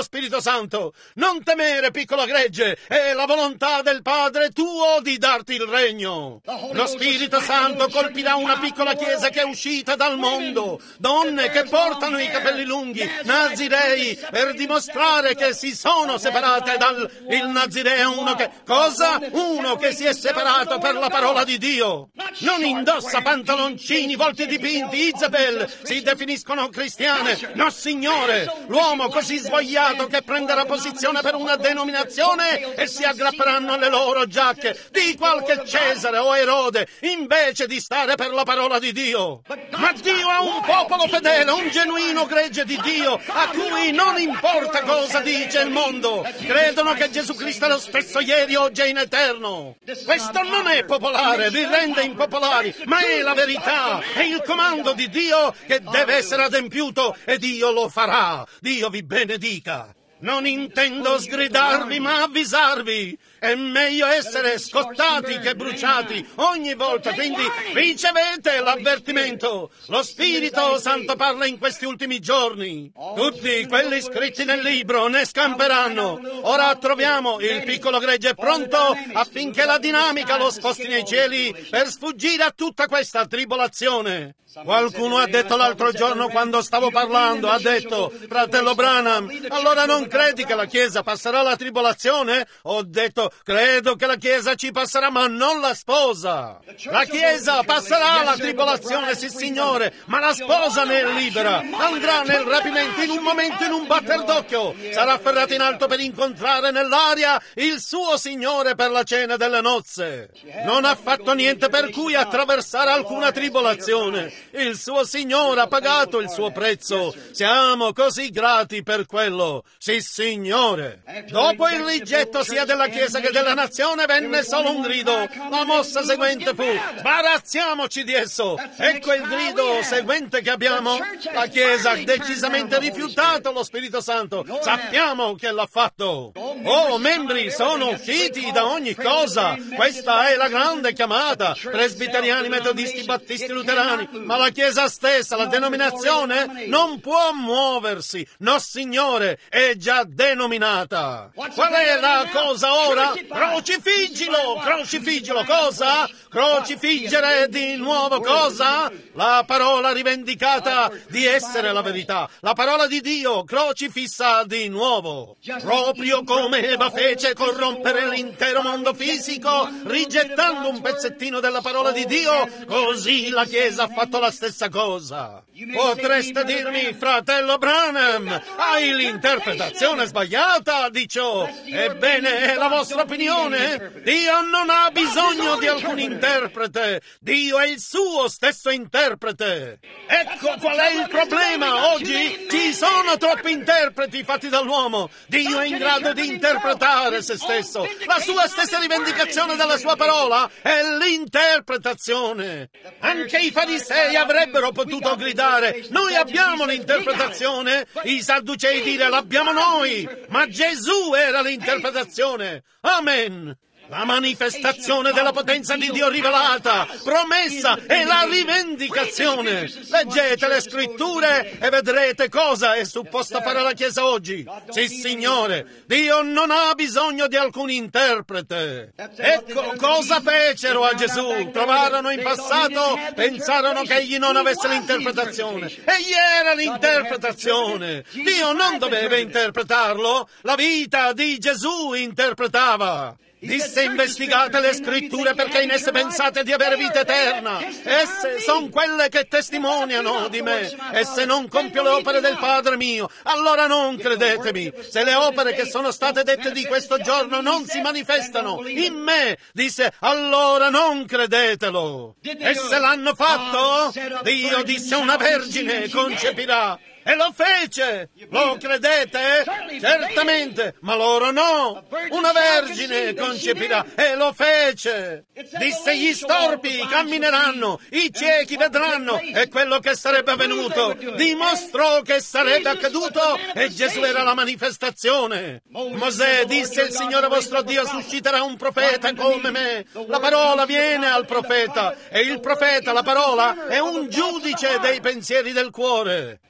Santo. Non temere, piccolo gregge, è la volontà del Padre tuo di darti il regno. Lo Spirito Santo colpirà una piccola chiesa che è uscita dal mondo, donne che portano i capelli lunghi, nazirei, per dimostrare che si sono separate dal... Il nazireo uno che... Cosa? Uno che si è separato per la parola di Dio. Non indossa pantaloncini, volti dipinti, Isabel, si definiscono cristiane. No, signore, l'uomo così svogliato che prenderà posizione per una denominazione e si aggrapperanno alle loro giacche di qualche Cesare o Erode, invece di stare per la parola di Dio. Ma Dio ha un popolo fedele, un genuino gregge di Dio, a cui non importa cosa dice il mondo. Credono che Gesù Cristo è lo stesso ieri, oggi e in eterno. Questo non è popolare, vi rende impopolari, ma è la verità, è il comando di Dio che deve essere adempiuto e Dio lo farà. Dio vi benedica. Non intendo sgridarvi, ma avvisarvi. È meglio essere scottati che bruciati ogni volta, quindi ricevete l'avvertimento. Lo Spirito Santo parla in questi ultimi giorni. Tutti quelli scritti nel libro ne scamperanno. Ora troviamo il piccolo gregge pronto affinché la dinamica lo sposti nei cieli per sfuggire a tutta questa tribolazione. Qualcuno ha detto l'altro giorno quando stavo parlando, ha detto: fratello Branham, allora non credi che la Chiesa passerà la tribolazione? Ho detto: credo che la Chiesa ci passerà, ma non la sposa. La Chiesa passerà la tribolazione, sì signore, ma la sposa ne è libera. Andrà nel rapimento in un momento, in un batter d'occhio. Sarà afferrata in alto per incontrare nell'aria il suo Signore per la cena delle nozze. Non ha fatto niente per cui attraversare alcuna tribolazione. Il suo Signore ha pagato il suo prezzo. Siamo così grati per quello. Sì, Signore. Dopo il rigetto sia della Chiesa che della nazione venne solo un grido. La mossa seguente fu: sbarazziamoci di esso. Ecco il grido seguente che abbiamo. La Chiesa ha decisamente rifiutato lo Spirito Santo. Sappiamo che l'ha fatto. Oh, membri sono usciti da ogni cosa. Questa è la grande chiamata. Presbiteriani, metodisti, battisti, luterani. Ma la Chiesa stessa, la denominazione, non può muoversi. No, signore, è già denominata. Qual è la cosa ora? Crocifiggilo, crocifiggilo. Cosa? Crocifiggere di nuovo cosa? La parola rivendicata di essere la verità. La parola di Dio crocifissa di nuovo. Proprio come Eva fece corrompere l'intero mondo fisico, rigettando un pezzettino della parola di Dio, così la Chiesa ha fatto la stessa cosa. Potreste dirmi: fratello Branham, hai l'interpretazione sbagliata di ciò. Ebbene, è la vostra opinione? Dio non ha bisogno di alcun interprete. Dio è il suo stesso interprete. Ecco qual è il problema. Oggi ci sono troppi interpreti fatti dall'uomo. Dio è in grado di interpretare se stesso. La sua stessa rivendicazione della sua parola è l'interpretazione. Anche i farisei avrebbero potuto gridare: noi abbiamo l'interpretazione. I sadducei dire: l'abbiamo noi. Ma Gesù era l'interpretazione. Amen. La manifestazione della potenza di Dio rivelata, promessa, è la rivendicazione. Leggete le scritture e vedrete cosa è supposta fare la Chiesa oggi. Sì, Signore, Dio non ha bisogno di alcun interprete. Ecco cosa fecero a Gesù. Trovarono in passato, pensarono che egli non avesse l'interpretazione. Egli era l'interpretazione. Dio non doveva interpretarlo. La vita di Gesù interpretava. Disse: investigate le scritture perché in esse pensate di avere vita eterna. Esse sono quelle che testimoniano di me. E se non compio le opere del Padre mio, allora non credetemi. Se le opere che sono state dette di questo giorno non si manifestano in me, disse, allora non credetelo. E se l'hanno fatto, Dio disse: una vergine concepirà. E lo fece! Lo credete? Certamente, ma loro no! Una vergine concepirà, e lo fece! Disse: gli storpi cammineranno, i ciechi vedranno, e quello che sarebbe avvenuto dimostrò che sarebbe accaduto, e Gesù era la manifestazione. Mosè disse: il Signore vostro Dio susciterà un profeta come me. La parola viene al profeta, e il profeta, la parola, è un giudice dei pensieri del cuore. Quando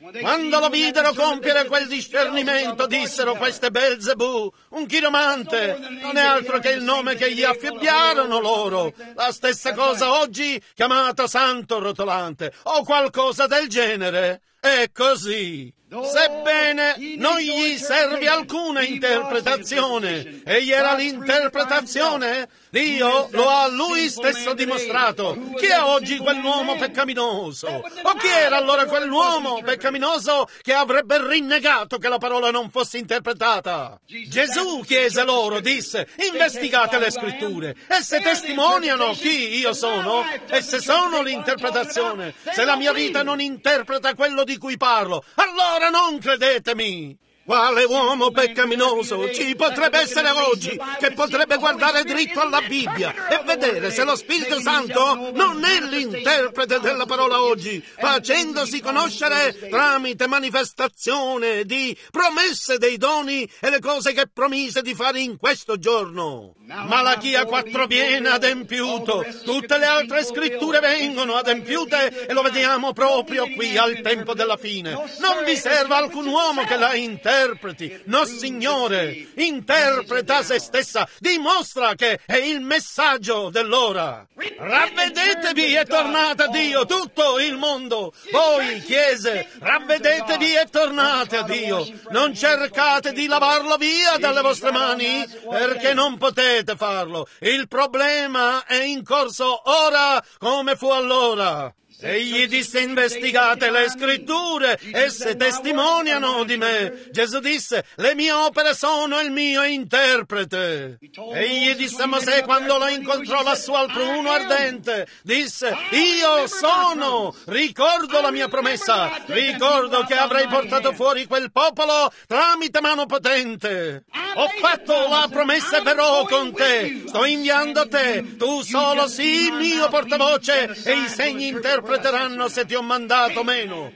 Quando lo videro compiere quel discernimento, dissero: questo è Belzebù, un chiromante, non è altro che il nome che gli affibbiarono loro. La stessa cosa oggi chiamato santo rotolante, o qualcosa del genere. È così. Sebbene non gli serve alcuna interpretazione, egli era l'interpretazione, Dio lo ha lui stesso dimostrato. Chi è oggi quell'uomo peccaminoso? O chi era allora quell'uomo peccaminoso che avrebbe rinnegato che la parola non fosse interpretata? Gesù chiese loro, disse: investigate le scritture, esse testimoniano chi io sono, esse sono l'interpretazione. Se la mia vita non interpreta quello di cui parlo, allora non credetemi. Quale uomo peccaminoso ci potrebbe essere oggi che potrebbe guardare dritto alla Bibbia e vedere se lo Spirito Santo non è l'interprete della parola oggi, facendosi conoscere tramite manifestazione di promesse dei doni e le cose che promise di fare in questo giorno? Malachia quattro viene adempiuto, tutte le altre scritture vengono adempiute e lo vediamo proprio qui al tempo della fine. Non vi serve alcun uomo che la interpreti. No, Signore, interpreta se stessa, dimostra che è il messaggio dell'ora. Ravvedetevi e tornate a Dio, tutto il mondo. Voi, chiese, ravvedetevi e tornate a Dio. Non cercate di lavarlo via dalle vostre mani, perché non potete farlo. Il problema è in corso ora come fu allora. Egli disse: investigate le scritture, esse testimoniano di me. Gesù disse: le mie opere sono il mio interprete. Egli disse a Mosè quando lo incontrò lassù al pruno ardente, disse: io sono, ricordo la mia promessa, ricordo che avrei portato fuori quel popolo tramite mano potente. Ho fatto la promessa e verrò con te, sto inviando te, tu solo sii mio portavoce e i segni interpreti interpreteranno se ti ho mandato o meno.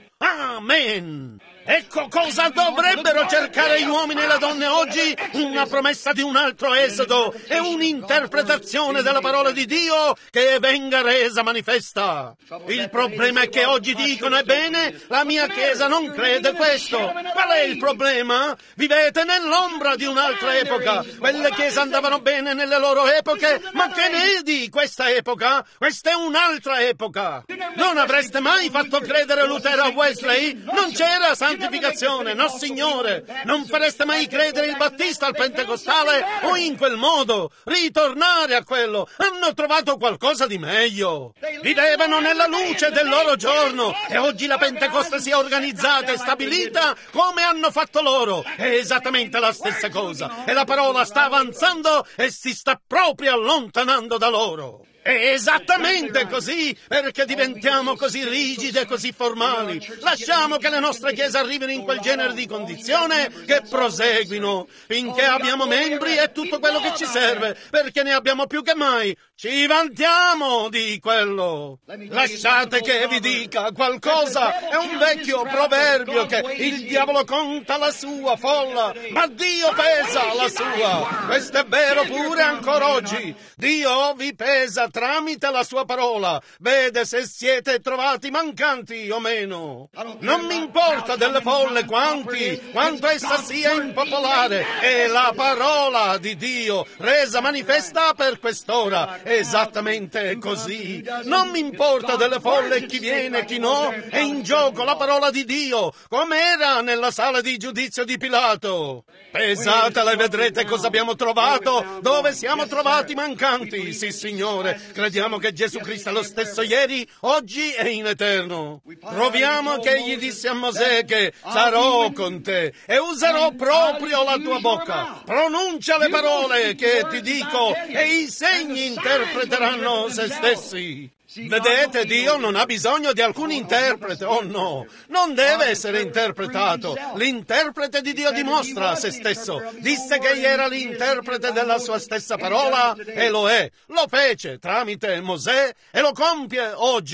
Amen. Ecco cosa dovrebbero cercare gli uomini e le donne oggi: una promessa di un altro esodo e un'interpretazione della parola di Dio che venga resa manifesta. Il problema è che oggi dicono: ebbene, la mia Chiesa non crede questo. Qual è il problema? Vivete nell'ombra di un'altra epoca. Quelle chiese andavano bene nelle loro epoche, ma che ne è di questa epoca? Questa è un'altra epoca. Non avreste mai fatto credere Lutero a Wesley? Non c'era santificazione, no Signore. Non fareste mai credere il Battista al Pentecostale o in quel modo. Ritornare a quello. Hanno trovato qualcosa di meglio. Vivevano nella luce del loro giorno e oggi la Pentecoste si è organizzata e stabilita come hanno fatto loro. È esattamente la stessa cosa. E la parola sta avanzando e si sta proprio allontanando da loro. È esattamente così, perché diventiamo così rigidi e così formali. Lasciamo che le nostre chiese arrivino in quel genere di condizione che proseguino. Finché abbiamo membri è tutto quello che ci serve, perché ne abbiamo più che mai. Ci vantiamo di quello. Lasciate che vi dica qualcosa. È un vecchio proverbio che il diavolo conta la sua folla, ma Dio pesa la sua. Questo è vero pure ancora oggi. Dio vi pesa tramite la sua parola, vede se siete trovati mancanti o meno. Non mi importa delle folle quanti, quanto essa sia impopolare, è la parola di Dio resa manifesta per quest'ora. Esattamente così. Non mi importa delle folle chi viene e chi no, è in gioco la parola di Dio, come era nella sala di giudizio di Pilato. Pesatela e vedrete cosa abbiamo trovato, dove siamo trovati mancanti. Sì, Signore. Crediamo che Gesù Cristo è lo stesso ieri, oggi e in eterno. Troviamo che egli disse a Mosè che sarò con te e userò proprio la tua bocca. Pronuncia le parole che ti dico e i segni interpreteranno se stessi. Vedete, Dio non ha bisogno di alcun interprete, oh no, non deve essere interpretato. L'interprete di Dio dimostra se stesso. Disse che egli era l'interprete della sua stessa parola e lo è. Lo fece tramite Mosè e lo compie oggi.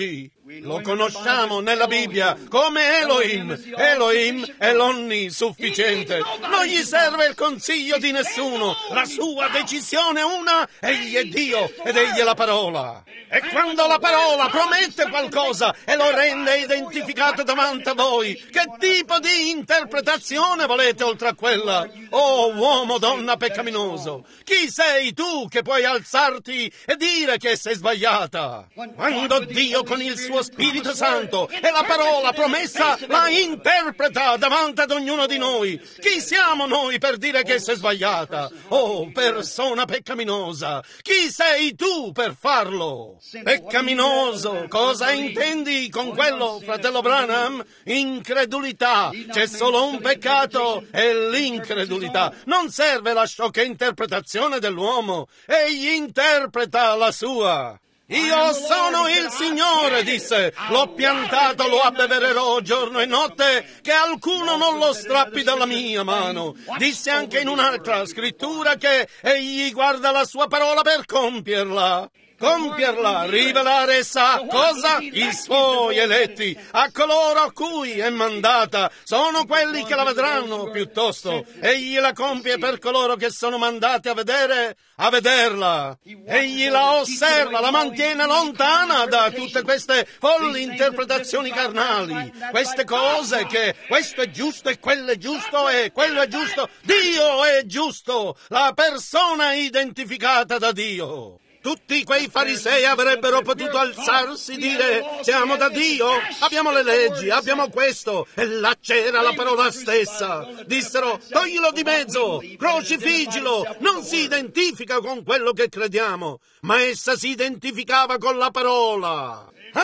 Lo conosciamo nella Bibbia come Elohim. Elohim è l'onnisufficiente. Non gli serve il consiglio di nessuno. La sua decisione è una. Egli è Dio ed egli è la parola. E quando la parola promette qualcosa e lo rende identificato davanti a voi, che tipo di interpretazione volete oltre a quella? Oh, uomo, donna peccaminoso, chi sei tu che puoi alzarti e dire che sei sbagliata? Quando Dio con il suo Spirito Santo e la parola promessa la interpreta davanti ad ognuno di noi, chi siamo noi per dire che sei sbagliata? Oh, persona peccaminosa, chi sei tu per farlo? Peccaminoso, cosa intendi con quello, fratello Branham? Incredulità. C'è solo un peccato, è l'incredulità. Non serve la sciocca interpretazione dell'uomo, egli interpreta la sua. Io sono il Signore, disse, l'ho piantato, lo abbevererò giorno e notte, che alcuno non lo strappi dalla mia mano. Disse anche in un'altra scrittura che egli guarda la sua parola per compierla. Compierla, rivelare essa cosa? I suoi eletti, a coloro a cui è mandata, sono quelli che la vedranno piuttosto. Egli la compie per coloro che sono mandati a vedere, a vederla. Egli la osserva, la mantiene lontana da tutte queste folli interpretazioni carnali, queste cose che questo è giusto e quello è giusto e quello è giusto. Dio è giusto, la persona identificata da Dio. Tutti quei farisei avrebbero potuto alzarsi e dire: siamo da Dio, abbiamo le leggi, abbiamo questo, e là c'era la parola stessa. Dissero: toglilo di mezzo, crocifiggilo. Non si identifica con quello che crediamo, ma essa si identificava con la parola.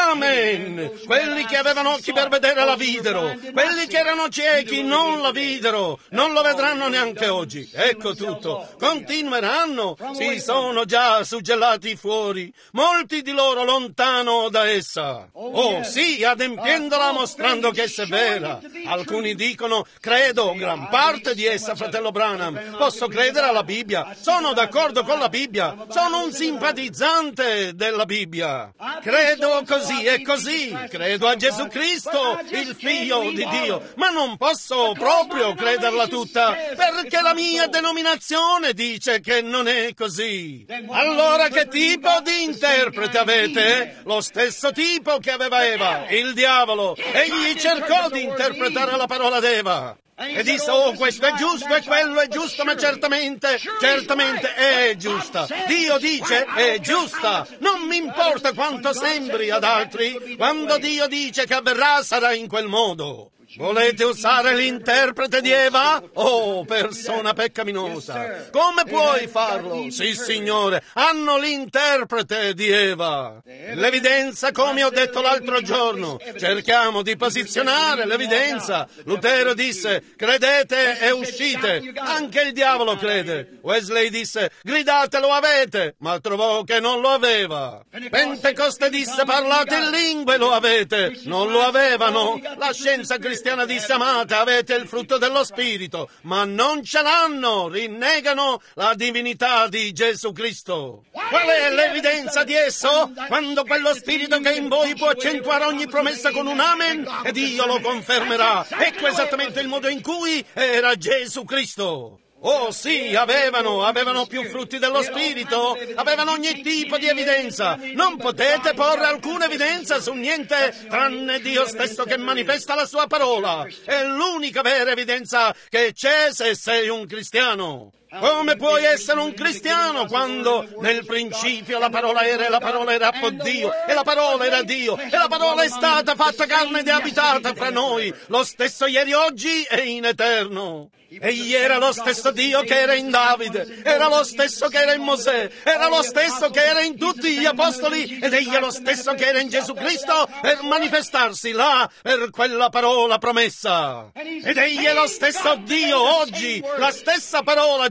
Amen! Quelli che avevano occhi per vedere la videro, quelli che erano ciechi non la videro, non lo vedranno neanche oggi. Ecco tutto. Continueranno, si sono già suggellati fuori, molti di loro lontano da essa. Oh sì, adempiendola, mostrando che essa è vera. Alcuni dicono: credo gran parte di essa, fratello Branham, posso credere alla Bibbia, sono d'accordo con la Bibbia, sono un simpatizzante della Bibbia. Credo così e così, credo a Gesù Cristo, il Figlio di Dio, ma non posso proprio crederla tutta, perché la mia denominazione dice che non è così. Allora che tipo di interprete avete? Lo stesso tipo che aveva Eva, il diavolo. Egli cercò di interpretare la parola d'Eva. E disse: oh, questo è giusto e quello è giusto, ma certamente, certamente è giusta. Dio dice è giusta. Non mi importa quanto sembri ad altri, quando Dio dice che avverrà sarà in quel modo. Volete usare l'interprete di Eva? Oh, persona peccaminosa! Come puoi farlo? Sì, Signore, hanno l'interprete di Eva. L'evidenza, come ho detto l'altro giorno, cerchiamo di posizionare l'evidenza. Lutero disse: credete e uscite. Anche il diavolo crede. Wesley disse: gridate lo avete, ma trovò che non lo aveva. Pentecoste disse: parlate in lingue, lo avete. Non lo avevano. La scienza cristiana disse: amate, avete il frutto dello Spirito, ma non ce l'hanno, rinnegano la divinità di Gesù Cristo. Qual è l'evidenza di esso? Quando quello Spirito che è in voi può accentuare ogni promessa con un amen, e Dio lo confermerà. Ecco esattamente il modo in cui era Gesù Cristo. Oh sì, avevano, avevano più frutti dello Spirito, avevano ogni tipo di evidenza. Non potete porre alcuna evidenza su niente tranne Dio stesso che manifesta la sua parola. È l'unica vera evidenza che c'è se sei un cristiano. Come puoi essere un cristiano quando nel principio la parola era e la parola era con Dio e la parola era Dio e la parola è stata fatta carne ed è abitata fra noi, lo stesso ieri, oggi e in eterno. Egli era lo stesso Dio che era in Davide, era lo stesso che era in Mosè, era lo stesso che era in tutti gli apostoli, ed egli è lo stesso che era in Gesù Cristo per manifestarsi là per quella parola promessa. Ed egli è lo stesso Dio oggi, la stessa parola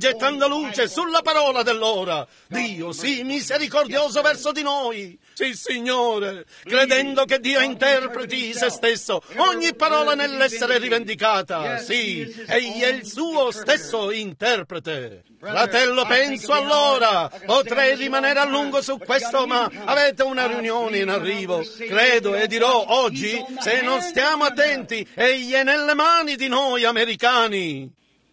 gettando luce sulla parola dell'ora. Dio sii misericordioso verso di noi. Sì, Signore, credendo che Dio interpreti se stesso ogni parola nell'essere rivendicata. Sì, egli è il suo stesso interprete. Fratello, penso allora, potrei rimanere a lungo su questo, ma avete una riunione in arrivo. Credo e dirò oggi, se non stiamo attenti, egli è nelle mani di noi americani.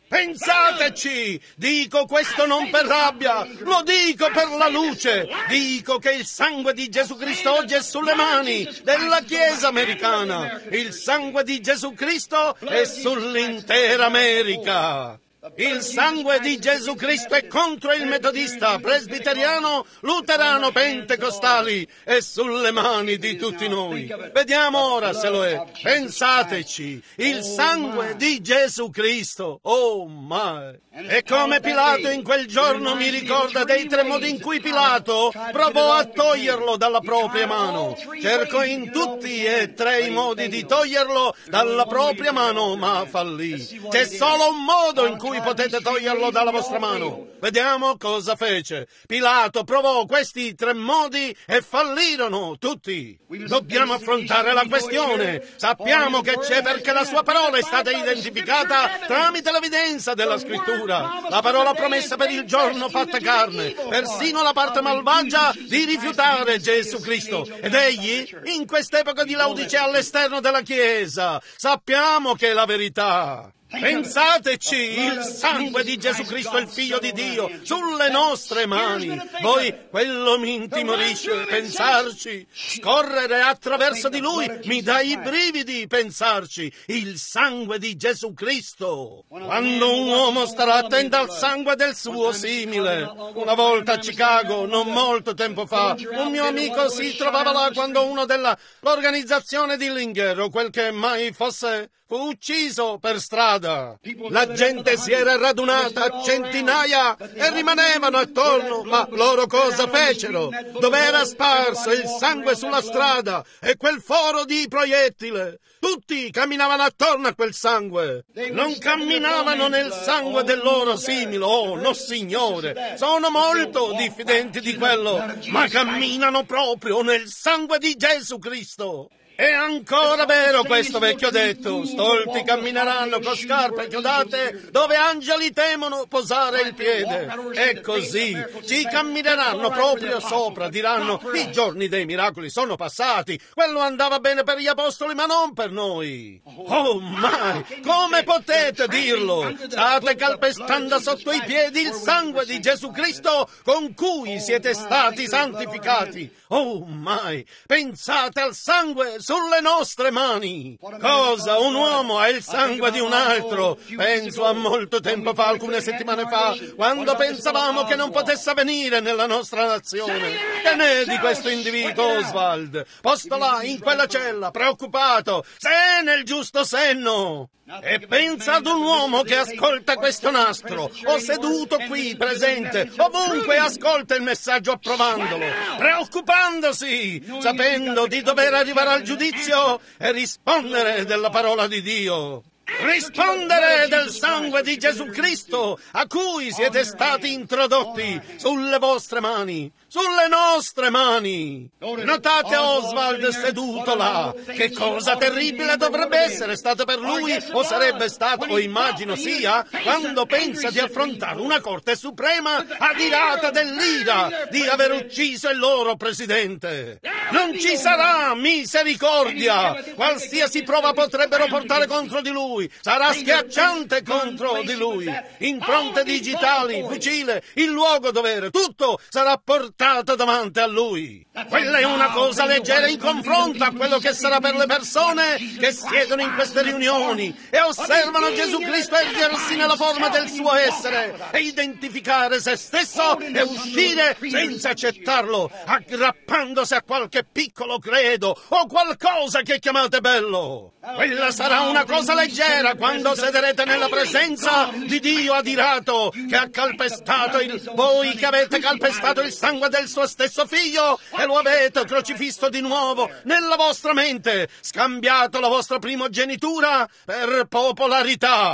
Pensateci! Dico questo non per rabbia, lo dico per la luce. Dico che il sangue di Gesù Cristo oggi è sulle mani della Chiesa americana. Il sangue di Gesù Cristo è sull'intera America. Il sangue di Gesù Cristo è contro il metodista, presbiteriano, luterano, pentecostali e sulle mani di tutti noi. Vediamo ora se lo è. Pensateci, il sangue di Gesù Cristo. Oh my! E come Pilato in quel giorno mi ricorda dei tre modi in cui Pilato provò a toglierlo dalla propria mano. Cercò in tutti e tre i modi di toglierlo dalla propria mano, ma fallì. C'è solo un modo in cui potete toglierlo dalla vostra mano. Vediamo cosa fece. Pilato provò questi tre modi e fallirono tutti. Dobbiamo affrontare la questione. Sappiamo che c'è perché la sua parola è stata identificata tramite l'evidenza della scrittura. La parola promessa per il giorno fatta carne, persino la parte malvagia di rifiutare Gesù Cristo. Ed egli, in quest'epoca di Laodicea all'esterno della Chiesa, sappiamo che è la verità. Pensateci, il sangue di Gesù Cristo, il Figlio di Dio, sulle nostre mani. Voi, quello mi intimorisce, pensarci. Scorrere attraverso di Lui mi dà i brividi, pensarci. Il sangue di Gesù Cristo. Quando un uomo starà attento al sangue del suo simile. Una volta a Chicago, non molto tempo fa, un mio amico si trovava là quando uno dell'organizzazione di Linger, o quel che mai fosse, fu ucciso per strada. La gente si era radunata a centinaia e rimanevano attorno, ma loro cosa fecero? Dov'era sparso il sangue sulla strada e quel foro di proiettile? Tutti camminavano attorno a quel sangue. Non camminavano nel sangue del loro simile. Oh, no signore, sono molto diffidenti di quello, ma camminano proprio nel sangue di Gesù Cristo. È ancora vero questo vecchio detto: stolti cammineranno con scarpe chiodate dove angeli temono posare il piede. E così ci cammineranno proprio sopra, diranno: i giorni dei miracoli sono passati, quello andava bene per gli apostoli ma non per noi. Oh mai, come potete dirlo? State calpestando sotto i piedi il sangue di Gesù Cristo con cui siete stati santificati. Oh mai, pensate al sangue sulle nostre mani. Cosa? Un uomo ha il sangue di un altro. Penso a molto tempo fa, alcune settimane fa, quando pensavamo che non potesse avvenire nella nostra nazione. Che ne è di questo individuo, Oswald? Posto là, in quella cella, preoccupato, se è nel giusto senno. E pensa ad un uomo che ascolta questo nastro, o seduto qui, presente, ovunque ascolta il messaggio approvandolo, preoccupandosi, sapendo di dover arrivare al giudizio e rispondere della parola di Dio. Rispondere del sangue di Gesù Cristo a cui siete stati introdotti sulle vostre mani, sulle nostre mani. Notate Oswald seduto là. Che cosa terribile dovrebbe essere stato per lui, o sarebbe stato, o immagino sia, quando pensa di affrontare una Corte Suprema adirata dell'ira di aver ucciso il loro presidente. Non ci sarà misericordia. Qualsiasi prova potrebbero portare contro di lui sarà schiacciante contro di lui. Impronte digitali, fucile, il luogo dov'era, tutto sarà portato davanti a lui. Quella è una cosa leggera in confronto a quello che sarà per le persone che siedono in queste riunioni e osservano Gesù Cristo ergersi nella forma del suo essere e identificare se stesso e uscire senza accettarlo, aggrappandosi a qualche piccolo credo o qualcosa che chiamate bello. Quella sarà una cosa leggera quando sederete nella presenza di Dio adirato che ha calpestato il voi che avete calpestato il sangue del suo stesso figlio e lo avete crocifisso di nuovo nella vostra mente, scambiato la vostra primogenitura per popolarità.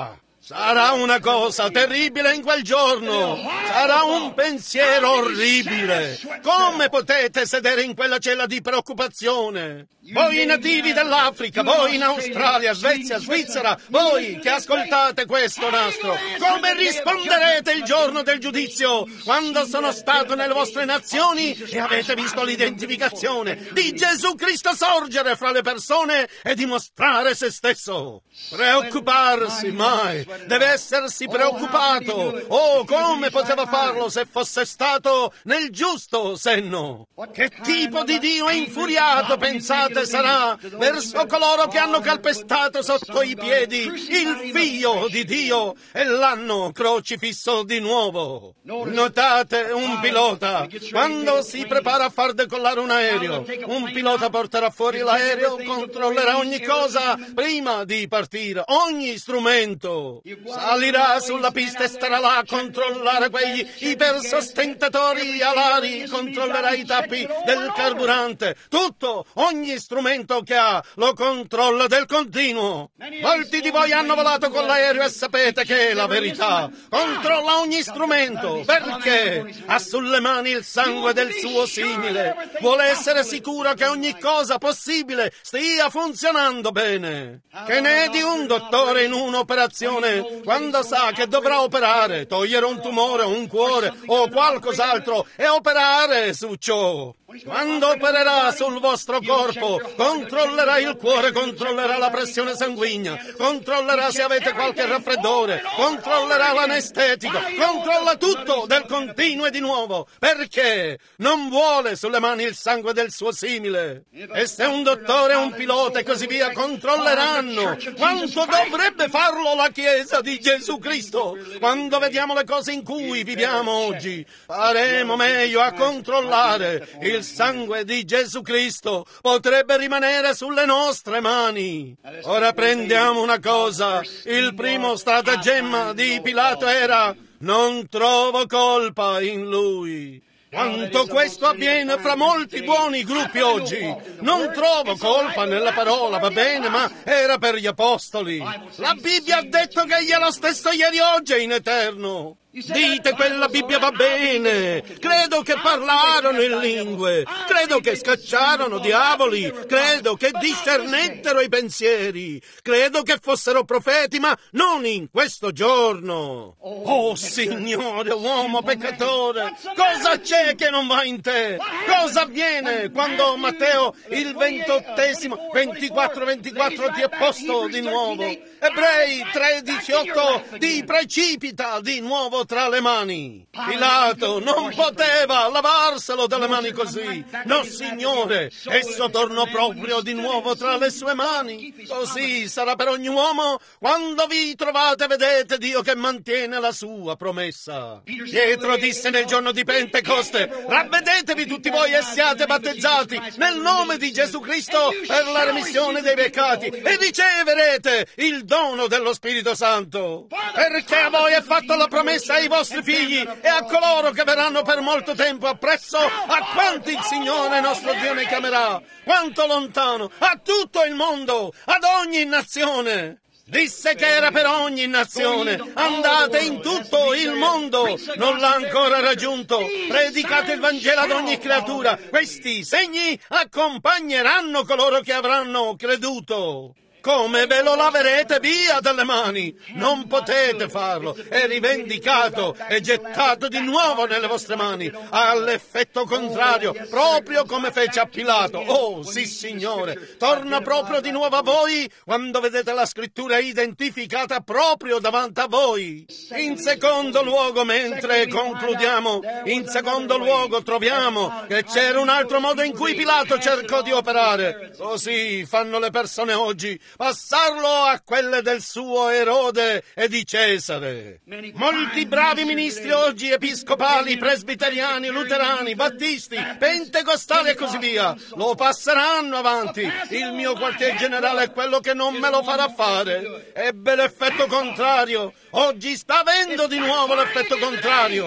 Sarà una cosa terribile in quel giorno. Sarà un pensiero orribile. Come potete sedere in quella cella di preoccupazione? Voi nativi dell'Africa, voi in Australia, Svezia, Svizzera, voi che ascoltate questo nastro, come risponderete il giorno del giudizio, quando sono stato nelle vostre nazioni e avete visto l'identificazione di Gesù Cristo sorgere fra le persone e dimostrare se stesso? Preoccuparsi mai, deve essersi preoccupato. Oh, come poteva farlo se fosse stato nel giusto senno? Che tipo di Dio infuriato pensate sarà verso coloro che hanno calpestato sotto i piedi il Figlio di Dio e l'hanno crocifisso di nuovo? Notate un pilota, quando si prepara a far decollare un aereo, un pilota porterà fuori l'aereo, controllerà ogni cosa prima di partire, ogni strumento. Salirà sulla pista e starà là a controllare quegli ipersostentatori alari, controllerà i tappi del carburante, tutto, ogni strumento che ha lo controlla del continuo. Molti di voi hanno volato con l'aereo e sapete che è la verità. Controlla ogni strumento perché ha sulle mani il sangue del suo simile. Vuole essere sicuro che ogni cosa possibile stia funzionando bene. Che ne è di un dottore in un'operazione quando sa che dovrà operare, togliere un tumore, un cuore o qualcos'altro e operare su ciò? Quando opererà sul vostro corpo, controllerà il cuore, controllerà la pressione sanguigna, controllerà se avete qualche raffreddore, controllerà l'anestetico, controlla tutto del continuo e di nuovo, perché non vuole sulle mani il sangue del suo simile. E se un dottore, un pilota e così via controlleranno, quanto dovrebbe farlo la Chiesa di Gesù Cristo? Quando vediamo le cose in cui viviamo oggi, faremo meglio a controllare il Il sangue di Gesù Cristo potrebbe rimanere sulle nostre mani. Ora prendiamo una cosa. Il primo stratagemma di Pilato era: non trovo colpa in lui. Quanto questo avviene fra molti buoni gruppi oggi. Non trovo colpa nella parola, va bene, ma era per gli apostoli. La Bibbia ha detto che egli è lo stesso ieri, oggi e in eterno. Dite quella Bibbia va bene. Credo che parlarono in lingue, credo che scacciarono diavoli, credo che discernettero i pensieri, credo che fossero profeti, ma non in questo giorno. Oh Signore, uomo peccatore, cosa c'è che non va in te? Cosa avviene quando Matteo il ventottesimo ventiquattro ventiquattro ti è posto di nuovo? Ebrei tre diciotto ti precipita di nuovo tra le mani. Pilato non poteva lavarselo dalle mani così. No, Signore, esso tornò proprio di nuovo tra le sue mani. Così sarà per ogni uomo quando vi trovate, vedete Dio che mantiene la sua promessa. Pietro disse nel giorno di Pentecoste: ravvedetevi tutti voi e siate battezzati nel nome di Gesù Cristo per la remissione dei peccati e riceverete il dono dello Spirito Santo. Perché a voi è fatta la promessa ai vostri figli e a coloro che verranno per molto tempo appresso, a quanti il Signore nostro Dio ne chiamerà. Quanto lontano, a tutto il mondo, ad ogni nazione. Disse che era per ogni nazione. Andate in tutto il mondo. Non l'ha ancora raggiunto. Predicate il Vangelo ad ogni creatura. Questi segni accompagneranno coloro che avranno creduto. Come ve lo laverete via dalle mani? Non potete farlo. È rivendicato e gettato di nuovo nelle vostre mani. Ha l'effetto contrario, proprio come fece a Pilato. Oh, sì, Signore, torna proprio di nuovo a voi quando vedete la scrittura identificata proprio davanti a voi. In secondo luogo, mentre concludiamo, in secondo luogo troviamo che c'era un altro modo in cui Pilato cercò di operare. Così fanno le persone oggi. Passarlo a quelle del suo Erode e di Cesare. Molti bravi ministri oggi, episcopali, presbiteriani, luterani, battisti, pentecostali e così via, lo passeranno avanti. Il mio quartier generale è quello che non me lo farà fare. Ebbe l'effetto contrario. Oggi sta avendo di nuovo l'effetto contrario.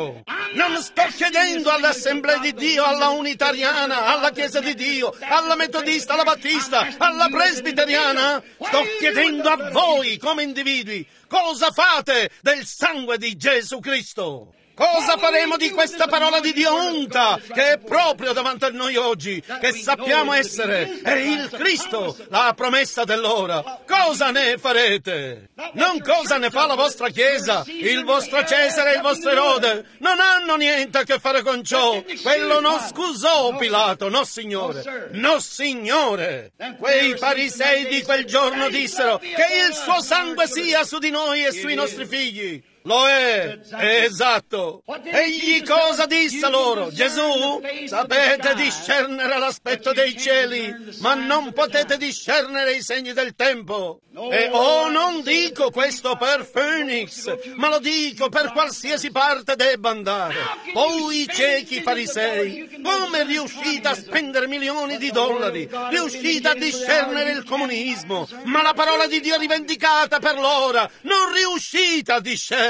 Non sto chiedendo all'Assemblea di Dio, alla Unitariana, alla Chiesa di Dio, alla Metodista, alla Battista, alla Presbiteriana. Sto chiedendo a voi come individui, cosa fate del sangue di Gesù Cristo? Cosa faremo di questa parola di Dio unta, che è proprio davanti a noi oggi, che sappiamo essere, è il Cristo, la promessa dell'ora? Cosa ne farete? Non cosa ne fa la vostra Chiesa, il vostro Cesare e il vostro Erode. Non hanno niente a che fare con ciò. Quello non scusò Pilato, no signore, no signore. Quei farisei di quel giorno dissero che il suo sangue sia su di noi e sui nostri figli. Lo è, è esatto. Egli cosa disse loro? Gesù, sapete discernere l'aspetto dei cieli, ma non potete discernere i segni del tempo. E oh, non dico questo per Phoenix, ma lo dico per qualsiasi parte debba andare. Voi ciechi farisei, come riuscite a spendere milioni di dollari? Riuscite a discernere il comunismo, ma la parola di Dio rivendicata per l'ora, non riuscite a discernere.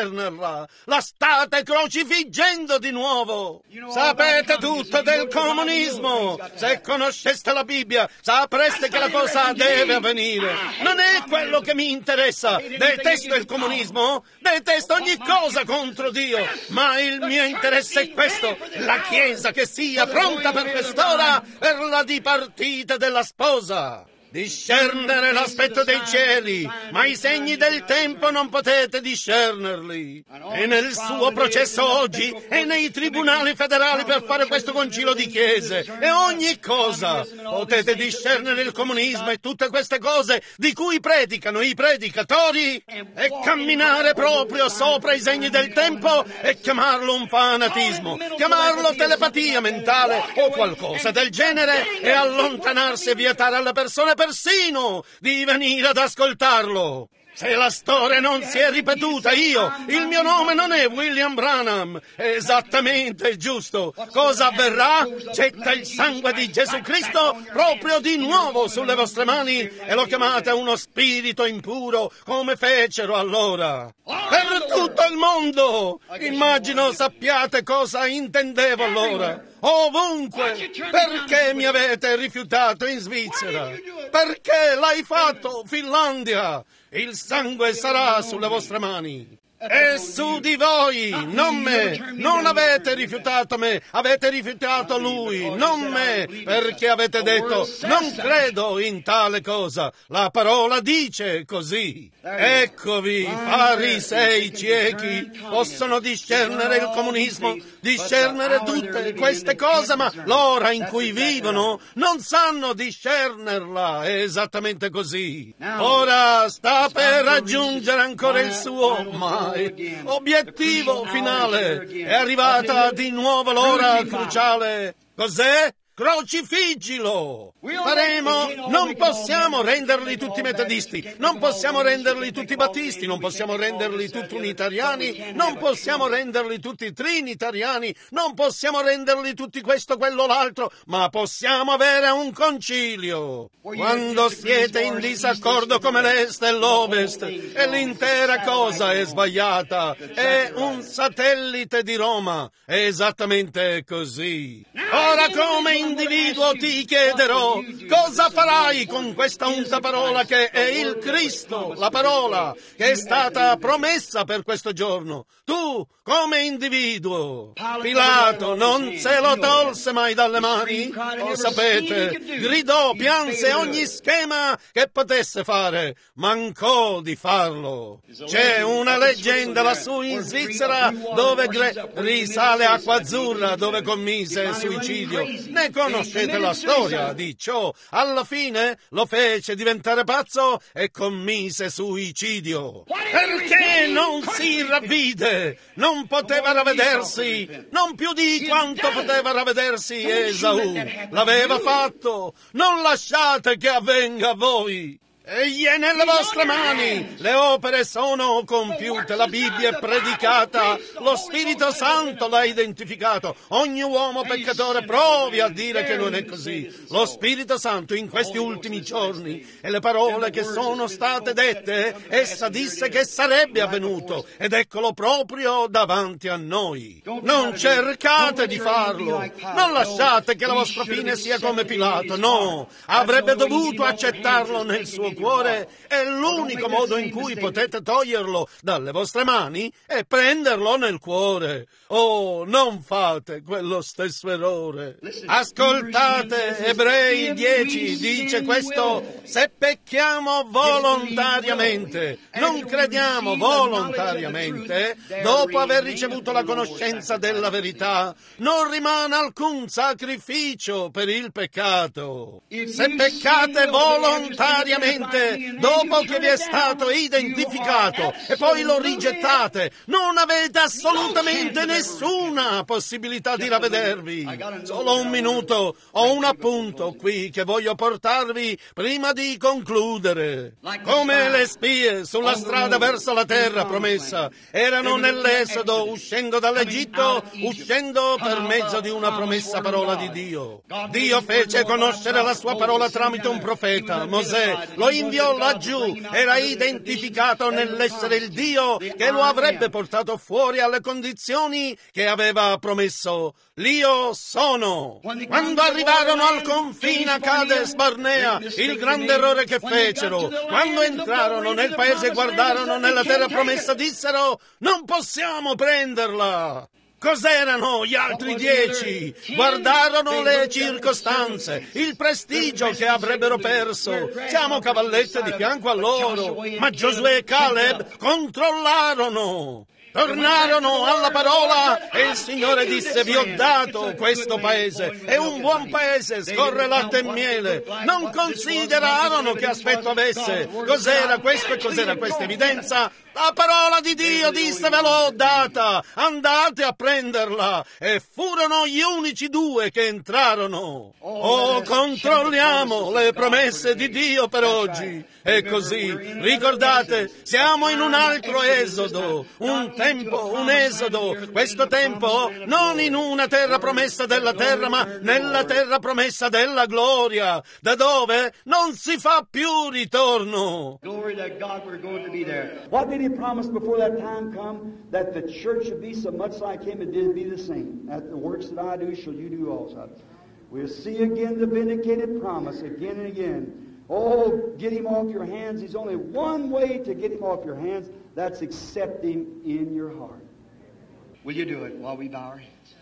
La state crocifiggendo di nuovo. Sapete tutto del comunismo. Se conosceste la Bibbia, sapreste che la cosa deve avvenire. Non è quello che mi interessa. Detesto il comunismo, detesto ogni cosa contro Dio, ma il mio interesse è questo: la Chiesa che sia pronta per quest'ora, per la dipartita della sposa. Discernere l'aspetto dei cieli, ma i segni del tempo non potete discernerli. E nel suo processo oggi e nei tribunali federali per fare questo concilio di chiese e ogni cosa potete discernere il comunismo e tutte queste cose di cui predicano i predicatori e camminare proprio sopra i segni del tempo e chiamarlo un fanatismo, chiamarlo telepatia mentale o qualcosa del genere e allontanarsi e vietare alle persone persino di venire ad ascoltarlo. Se la storia non si è ripetuta, io, il mio nome non è William Branham. Esattamente, giusto. Cosa avverrà? Getta il sangue di Gesù Cristo proprio di nuovo sulle vostre mani e lo chiamate uno spirito impuro, come fecero allora. Per tutto il mondo! Immagino sappiate cosa intendevo allora. Ovunque! Perché mi avete rifiutato in Svizzera? Perché l'hai fatto, Finlandia? Il sangue sarà sulle vostre mani. E su di voi, non me, non avete rifiutato me, avete rifiutato lui, non me, perché avete detto, non credo in tale cosa, la parola dice così. Eccovi, farisei ciechi, possono discernere il comunismo, discernere tutte queste cose, ma l'ora in cui vivono non sanno discernerla, è esattamente così. Ora sta per raggiungere ancora il suo mai obiettivo finale. È arrivata di nuovo l'ora cruciale. Cos'è? Crocifiggilo! Faremo, non possiamo renderli tutti metodisti, non possiamo renderli tutti battisti, non possiamo renderli tutti unitariani, non possiamo renderli tutti trinitariani, non possiamo renderli tutti questo, quello, l'altro, ma possiamo avere un concilio. Quando siete in disaccordo come l'Est e l'Ovest e l'intera cosa è sbagliata, è un satellite di Roma, è esattamente così. Ora come individuo ti chiederò, cosa farai con questa unta parola che è il Cristo, la parola che è stata promessa per questo giorno? Tu, come individuo. Pilato non se lo tolse mai dalle mani, lo sapete, gridò, pianse ogni schema che potesse fare, mancò di farlo. C'è una leggenda lassù in Svizzera dove gre- risale Acqua Azzurra, dove commise suicidio. Ne conoscete la storia di ciò? Alla fine lo fece diventare pazzo e commise suicidio. Perché non si ravvide? Non poteva ravvedersi, non più di quanto poteva ravvedersi Esaù. L'aveva fatto. Non lasciate che avvenga a voi. Egli è nelle vostre mani, le opere sono compiute, la Bibbia è predicata, lo Spirito Santo l'ha identificato. Ogni uomo peccatore provi a dire che non è così. Lo Spirito Santo in questi ultimi giorni e le parole che sono state dette, essa disse che sarebbe avvenuto ed eccolo proprio davanti a noi. Non cercate di farlo, non lasciate che la vostra fine sia come Pilato, no, avrebbe dovuto accettarlo nel suo cuore e l'unico modo in cui potete toglierlo dalle vostre mani è prenderlo nel cuore. Oh, non fate quello stesso errore. Ascoltate, Ebrei dieci dice questo: se pecchiamo volontariamente, non crediamo volontariamente, dopo aver ricevuto la conoscenza della verità, non rimane alcun sacrificio per il peccato. Se peccate volontariamente, dopo che vi è stato identificato e poi lo rigettate, non avete assolutamente nessuna possibilità di ravvedervi. Solo un minuto, ho un appunto qui che voglio portarvi prima di concludere. Come le spie sulla strada verso la terra promessa erano nell'Esodo, uscendo dall'Egitto, uscendo per mezzo di una promessa parola di Dio. Dio fece conoscere la sua parola tramite un profeta, Mosè, lo inviò laggiù, era identificato nell'essere il Dio che lo avrebbe portato fuori alle condizioni che aveva promesso. L'Io sono. Quando arrivarono al confine a Cades Barnea, il grande errore che fecero, quando entrarono nel paese e guardarono nella terra promessa, dissero: non possiamo prenderla. Cos'erano gli altri dieci? Guardarono le circostanze, il prestigio che avrebbero perso. Siamo cavallette di fianco a loro, ma Giosuè e Caleb controllarono. Tornarono alla parola e il Signore disse: vi ho dato questo paese, è un buon paese, scorre latte e miele. Non considerarono che aspetto avesse, cos'era questo e cos'era questa evidenza. La parola di Dio disse: ve l'ho data, andate a prenderla. E furono gli unici due che entrarono. Oh, controlliamo le promesse di Dio per oggi. E così, ricordate, siamo in un altro esodo, un tempo, un esodo. Questo tempo non in una terra promessa della terra, ma nella terra promessa della gloria, da dove non si fa più ritorno. Glory to God, we're going to be there. What did he promise before that time come? That the church should be so much like him and did be the same. That the works that I do shall you do also. We'll see again the vindicated promise again and again. Oh, get him off your hands. There's only one way to get him off your hands. That's accept him in your heart. Will you do it while we bow our heads?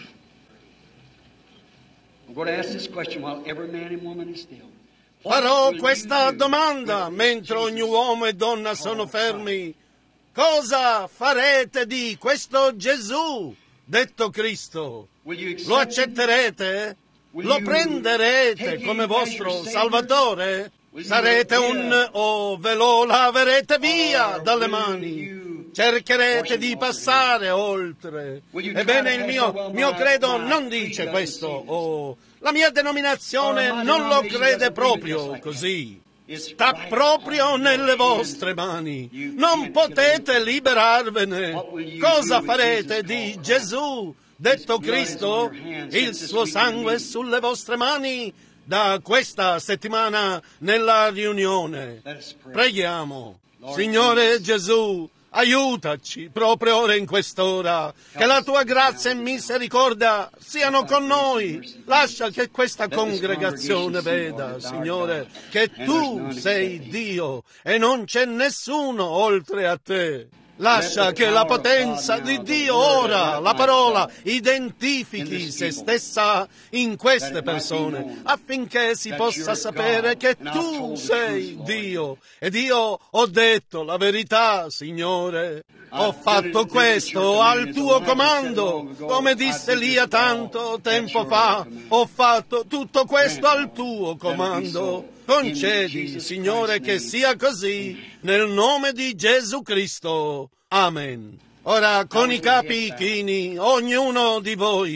I'm going to ask this question while every man and woman is still. Farò questa domanda mentre ogni uomo e donna sono fermi. Cosa farete di questo Gesù, detto Cristo? Lo accetterete? Lo prenderete come vostro Salvatore? Sarete un o ve lo laverete via dalle mani? Cercherete di passare oltre? Ebbene, il mio, mio credo non dice questo, o la mia denominazione non lo crede proprio così. Sta proprio nelle vostre mani. Non potete liberarvene. Cosa farete di Gesù, detto Cristo? Il suo sangue è sulle vostre mani da questa settimana nella riunione. Preghiamo. Signore Gesù, aiutaci proprio ora in quest'ora, che la tua grazia e misericordia siano con noi. Lascia che questa congregazione veda, Signore, che tu sei Dio e non c'è nessuno oltre a te. Lascia che la potenza di Dio ora, la parola, identifichi se stessa in queste persone, affinché si possa sapere che tu sei Dio. Ed io ho detto la verità, Signore. Ho fatto questo al tuo comando, come disse Elia tanto tempo fa. Ho fatto tutto questo al tuo comando. Concedi, Signore, che sia così, nel nome di Gesù Cristo. Amen. Ora, con i capi chini, ognuno di voi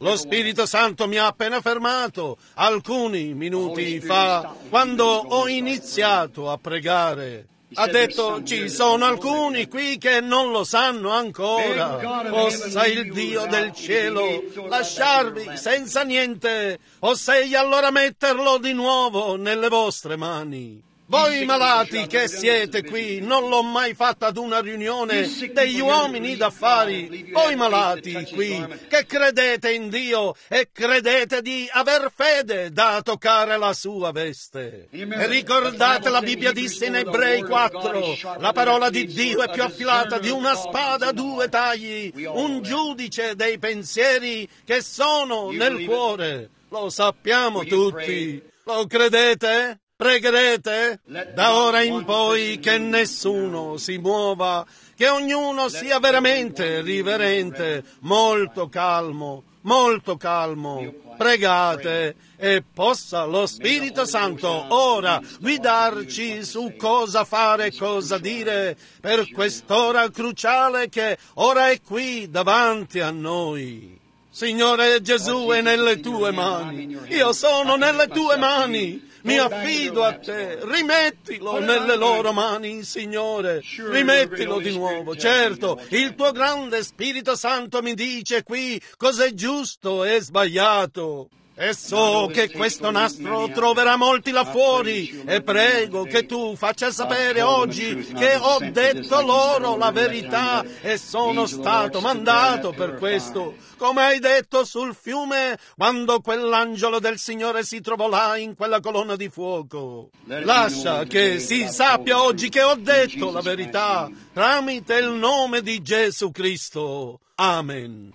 Lo Spirito Santo mi ha appena fermato alcuni minuti fa, quando ho iniziato a pregare. Ha detto, ci sono alcuni qui che non lo sanno ancora. Possa il Dio del cielo lasciarvi senza niente, o sei allora metterlo di nuovo nelle vostre mani. Voi malati che siete qui, non l'ho mai fatta ad una riunione degli uomini d'affari. Voi malati qui, che credete in Dio e credete di aver fede da toccare la sua veste. E ricordate, la Bibbia disse in Ebrei quattro, la parola di Dio è più affilata di una spada a due tagli, un giudice dei pensieri che sono nel cuore. Lo sappiamo tutti. Lo credete? Pregherete? Da ora in poi che nessuno si muova, che ognuno sia veramente riverente, molto calmo, molto calmo. Pregate e possa lo Spirito Santo ora guidarci su cosa fare e cosa dire per quest'ora cruciale che ora è qui davanti a noi. Signore Gesù, è nelle tue mani. Io sono nelle tue mani. Mi affido a te, rimettilo nelle loro mani, Signore, rimettilo di nuovo. Certo, il tuo grande Spirito Santo mi dice qui cos'è giusto e sbagliato. E so che questo nastro troverà molti là fuori e prego che tu faccia sapere oggi che ho detto loro la verità e sono stato mandato per questo. Come hai detto sul fiume quando quell'angelo del Signore si trovò là in quella colonna di fuoco. Lascia che si sappia oggi che ho detto la verità tramite il nome di Gesù Cristo. Amen.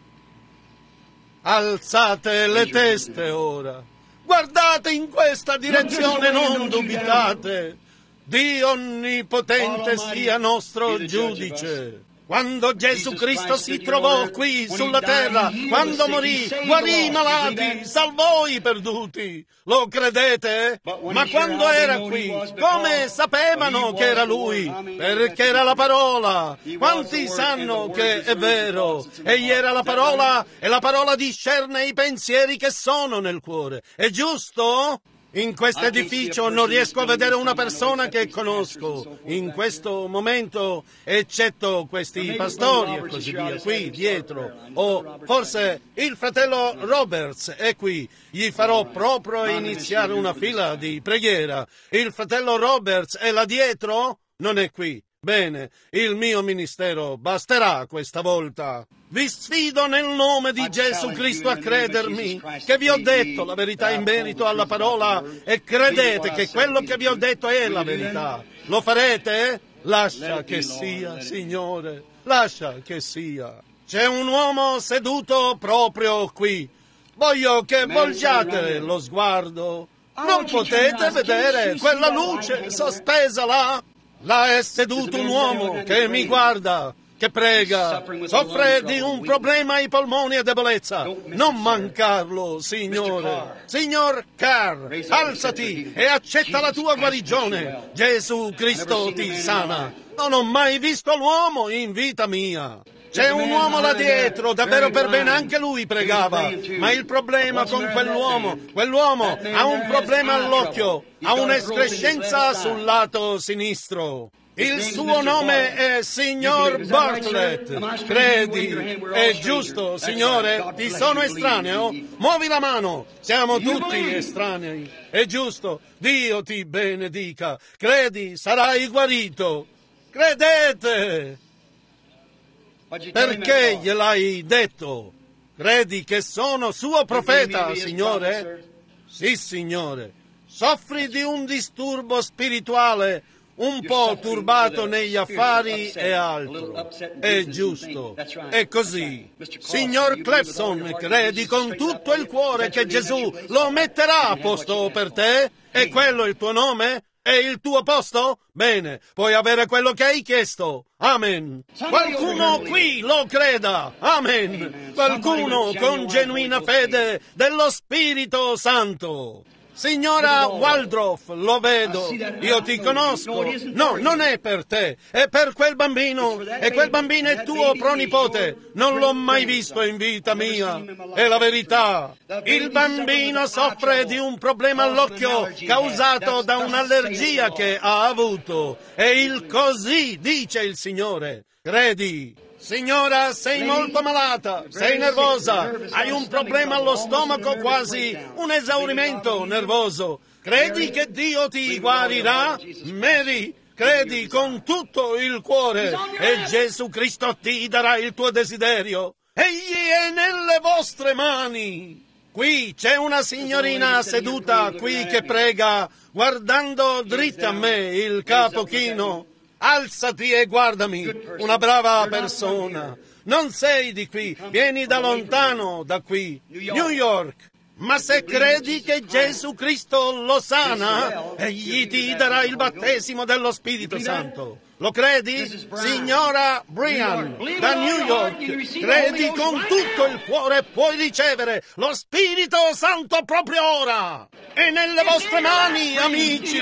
Alzate le teste ora, guardate in questa direzione, non dubitate. Dio Onnipotente sia nostro giudice. Quando Gesù Cristo si trovò qui sulla terra, quando morì, guarì i malati, salvò i perduti. Lo credete? Ma quando era qui, come sapevano che era Lui? Perché era la parola. Quanti sanno che è vero? Egli era la parola e la parola discerne i pensieri che sono nel cuore. È giusto? In questo edificio non riesco a vedere una persona che conosco in questo momento, eccetto questi pastori e così via, qui dietro. O forse il fratello Roberts è qui. Gli farò proprio iniziare una fila di preghiera. Il fratello Roberts è là dietro? Non è qui. Bene, il mio ministero basterà questa volta. Vi sfido nel nome di Gesù Cristo a credermi, che vi ho detto la verità in merito alla parola e credete che quello che vi ho detto è la verità. Lo farete? Lascia che sia, Signore, lascia che sia. C'è un uomo seduto proprio qui. Voglio che volgiate lo sguardo. Non potete vedere quella luce sospesa là? Là è seduto un uomo che mi guarda, che prega, soffre di un problema ai polmoni e debolezza. Non mancarlo, Signore. Signor Carr, alzati e accetta la tua guarigione. Gesù Cristo ti sana. Non ho mai visto l'uomo in vita mia. C'è un uomo là dietro, davvero per bene, anche lui pregava, ma il problema con quell'uomo, quell'uomo ha un problema all'occhio, ha un'escrescenza sul lato sinistro. Il suo nome è Signor Bartlett. Credi? È giusto, Signore? Ti sono estraneo? Muovi la mano. Siamo tutti estranei. È giusto. Dio ti benedica. Credi, sarai guarito. Credete! Perché gliel'hai detto? Credi che sono suo profeta, Signore? Sì, Signore. Soffri di un disturbo spirituale, un po' turbato negli affari e altro. È giusto. È così. Signor Clefson, credi con tutto il cuore che Gesù lo metterà a posto per te? È quello il tuo nome? È il tuo posto? Bene, puoi avere quello che hai chiesto. Amen. Qualcuno qui lo creda. Amen. Qualcuno con genuina fede dello Spirito Santo. Signora Waldorf, lo vedo, io ti conosco. No, non è per te, è per quel bambino, e quel bambino è tuo pronipote. Non l'ho mai visto in vita mia, è la verità. Il bambino soffre di un problema all'occhio causato da un'allergia che ha avuto, e il così dice il Signore. Credi? Signora, sei molto malata, sei nervosa, hai un problema allo stomaco, quasi un esaurimento nervoso. Credi che Dio ti guarirà? Mary, credi con tutto il cuore e Gesù Cristo ti darà il tuo desiderio. Egli è nelle vostre mani. Qui c'è una signorina seduta qui che prega, guardando dritta a me, il capo chino. Alzati e guardami, una brava persona. Non sei di qui, vieni da lontano, da qui, New York. Ma se credi che Gesù Cristo lo sana, egli ti darà il battesimo dello Spirito Santo. Lo credi? Signora Brian, da New York, credi con tutto il cuore e puoi ricevere lo Spirito Santo proprio ora. È nelle vostre mani, amici,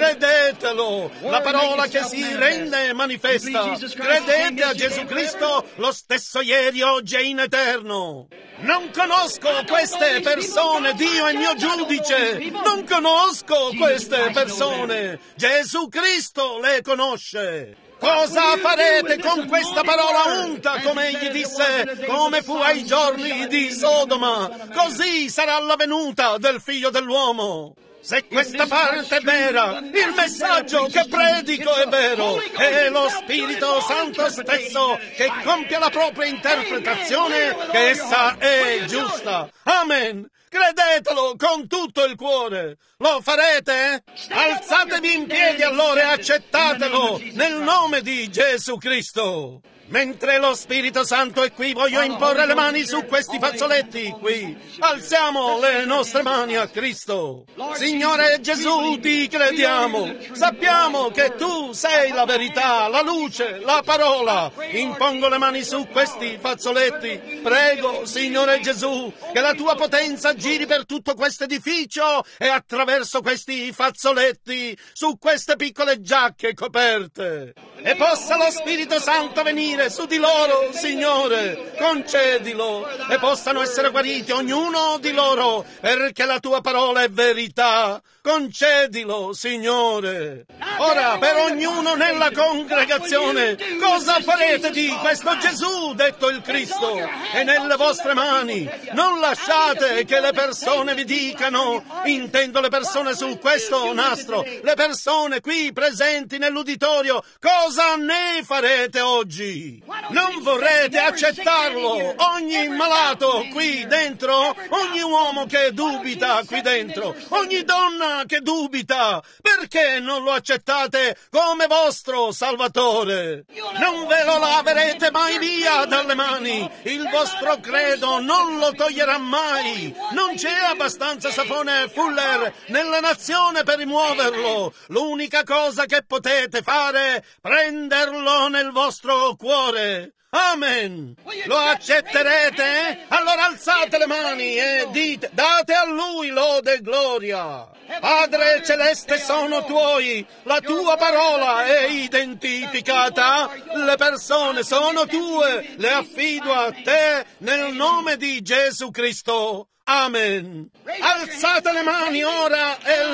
credetelo, la parola che si rende manifesta. Credete a Gesù Cristo lo stesso ieri, oggi e in eterno. Non conosco queste persone, Dio è mio giudice. Non conosco queste persone, Gesù Cristo le conosce. Cosa farete con questa parola unta, come egli disse, come fu ai giorni di Sodoma? Così sarà la venuta del Figlio dell'uomo. Se questa parte è vera, il messaggio che predico è vero, è lo Spirito Santo stesso che compie la propria interpretazione, che essa è giusta. Amen. Credetelo con tutto il cuore. Lo farete? Alzatevi in piedi allora e accettatelo nel nome di Gesù Cristo. Mentre lo Spirito Santo è qui, voglio imporre le mani su questi fazzoletti qui. Alziamo le nostre mani a Cristo. Signore Gesù, ti crediamo. Sappiamo che tu sei la verità, la luce, la parola. Impongo le mani su questi fazzoletti. Prego, Signore Gesù, che la tua potenza giri per tutto questo edificio e attraverso questi fazzoletti, su queste piccole giacche coperte. E possa lo Spirito Santo venire su di loro, Signore, concedilo, e possano essere guariti ognuno di loro, perché la tua parola è verità. Concedilo, Signore. Ora, per ognuno nella congregazione, cosa farete di questo Gesù, detto il Cristo? È nelle vostre mani. Non lasciate che le persone vi dicano, intendo le persone su questo nastro, le persone qui presenti nell'uditorio, cosa ne farete oggi? Non vorrete accettarlo? Ogni malato qui dentro, ogni uomo che dubita qui dentro, ogni donna che dubita, perché non lo accettate come vostro Salvatore? Non ve lo laverete mai via dalle mani, il vostro credo non lo toglierà mai. Non c'è abbastanza sapone Fuller nella nazione per rimuoverlo. L'unica cosa che potete fare è prenderlo nel vostro cuore. Amen. Lo accetterete? Allora alzate le mani e dite, date a Lui lode e gloria. Padre Celeste, sono tuoi, la tua parola è identificata, le persone sono tue, le affido a te nel nome di Gesù Cristo. Amen. Alzate le mani ora e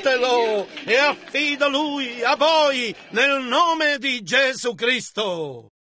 lodatelo, e affido Lui a voi nel nome di Gesù Cristo.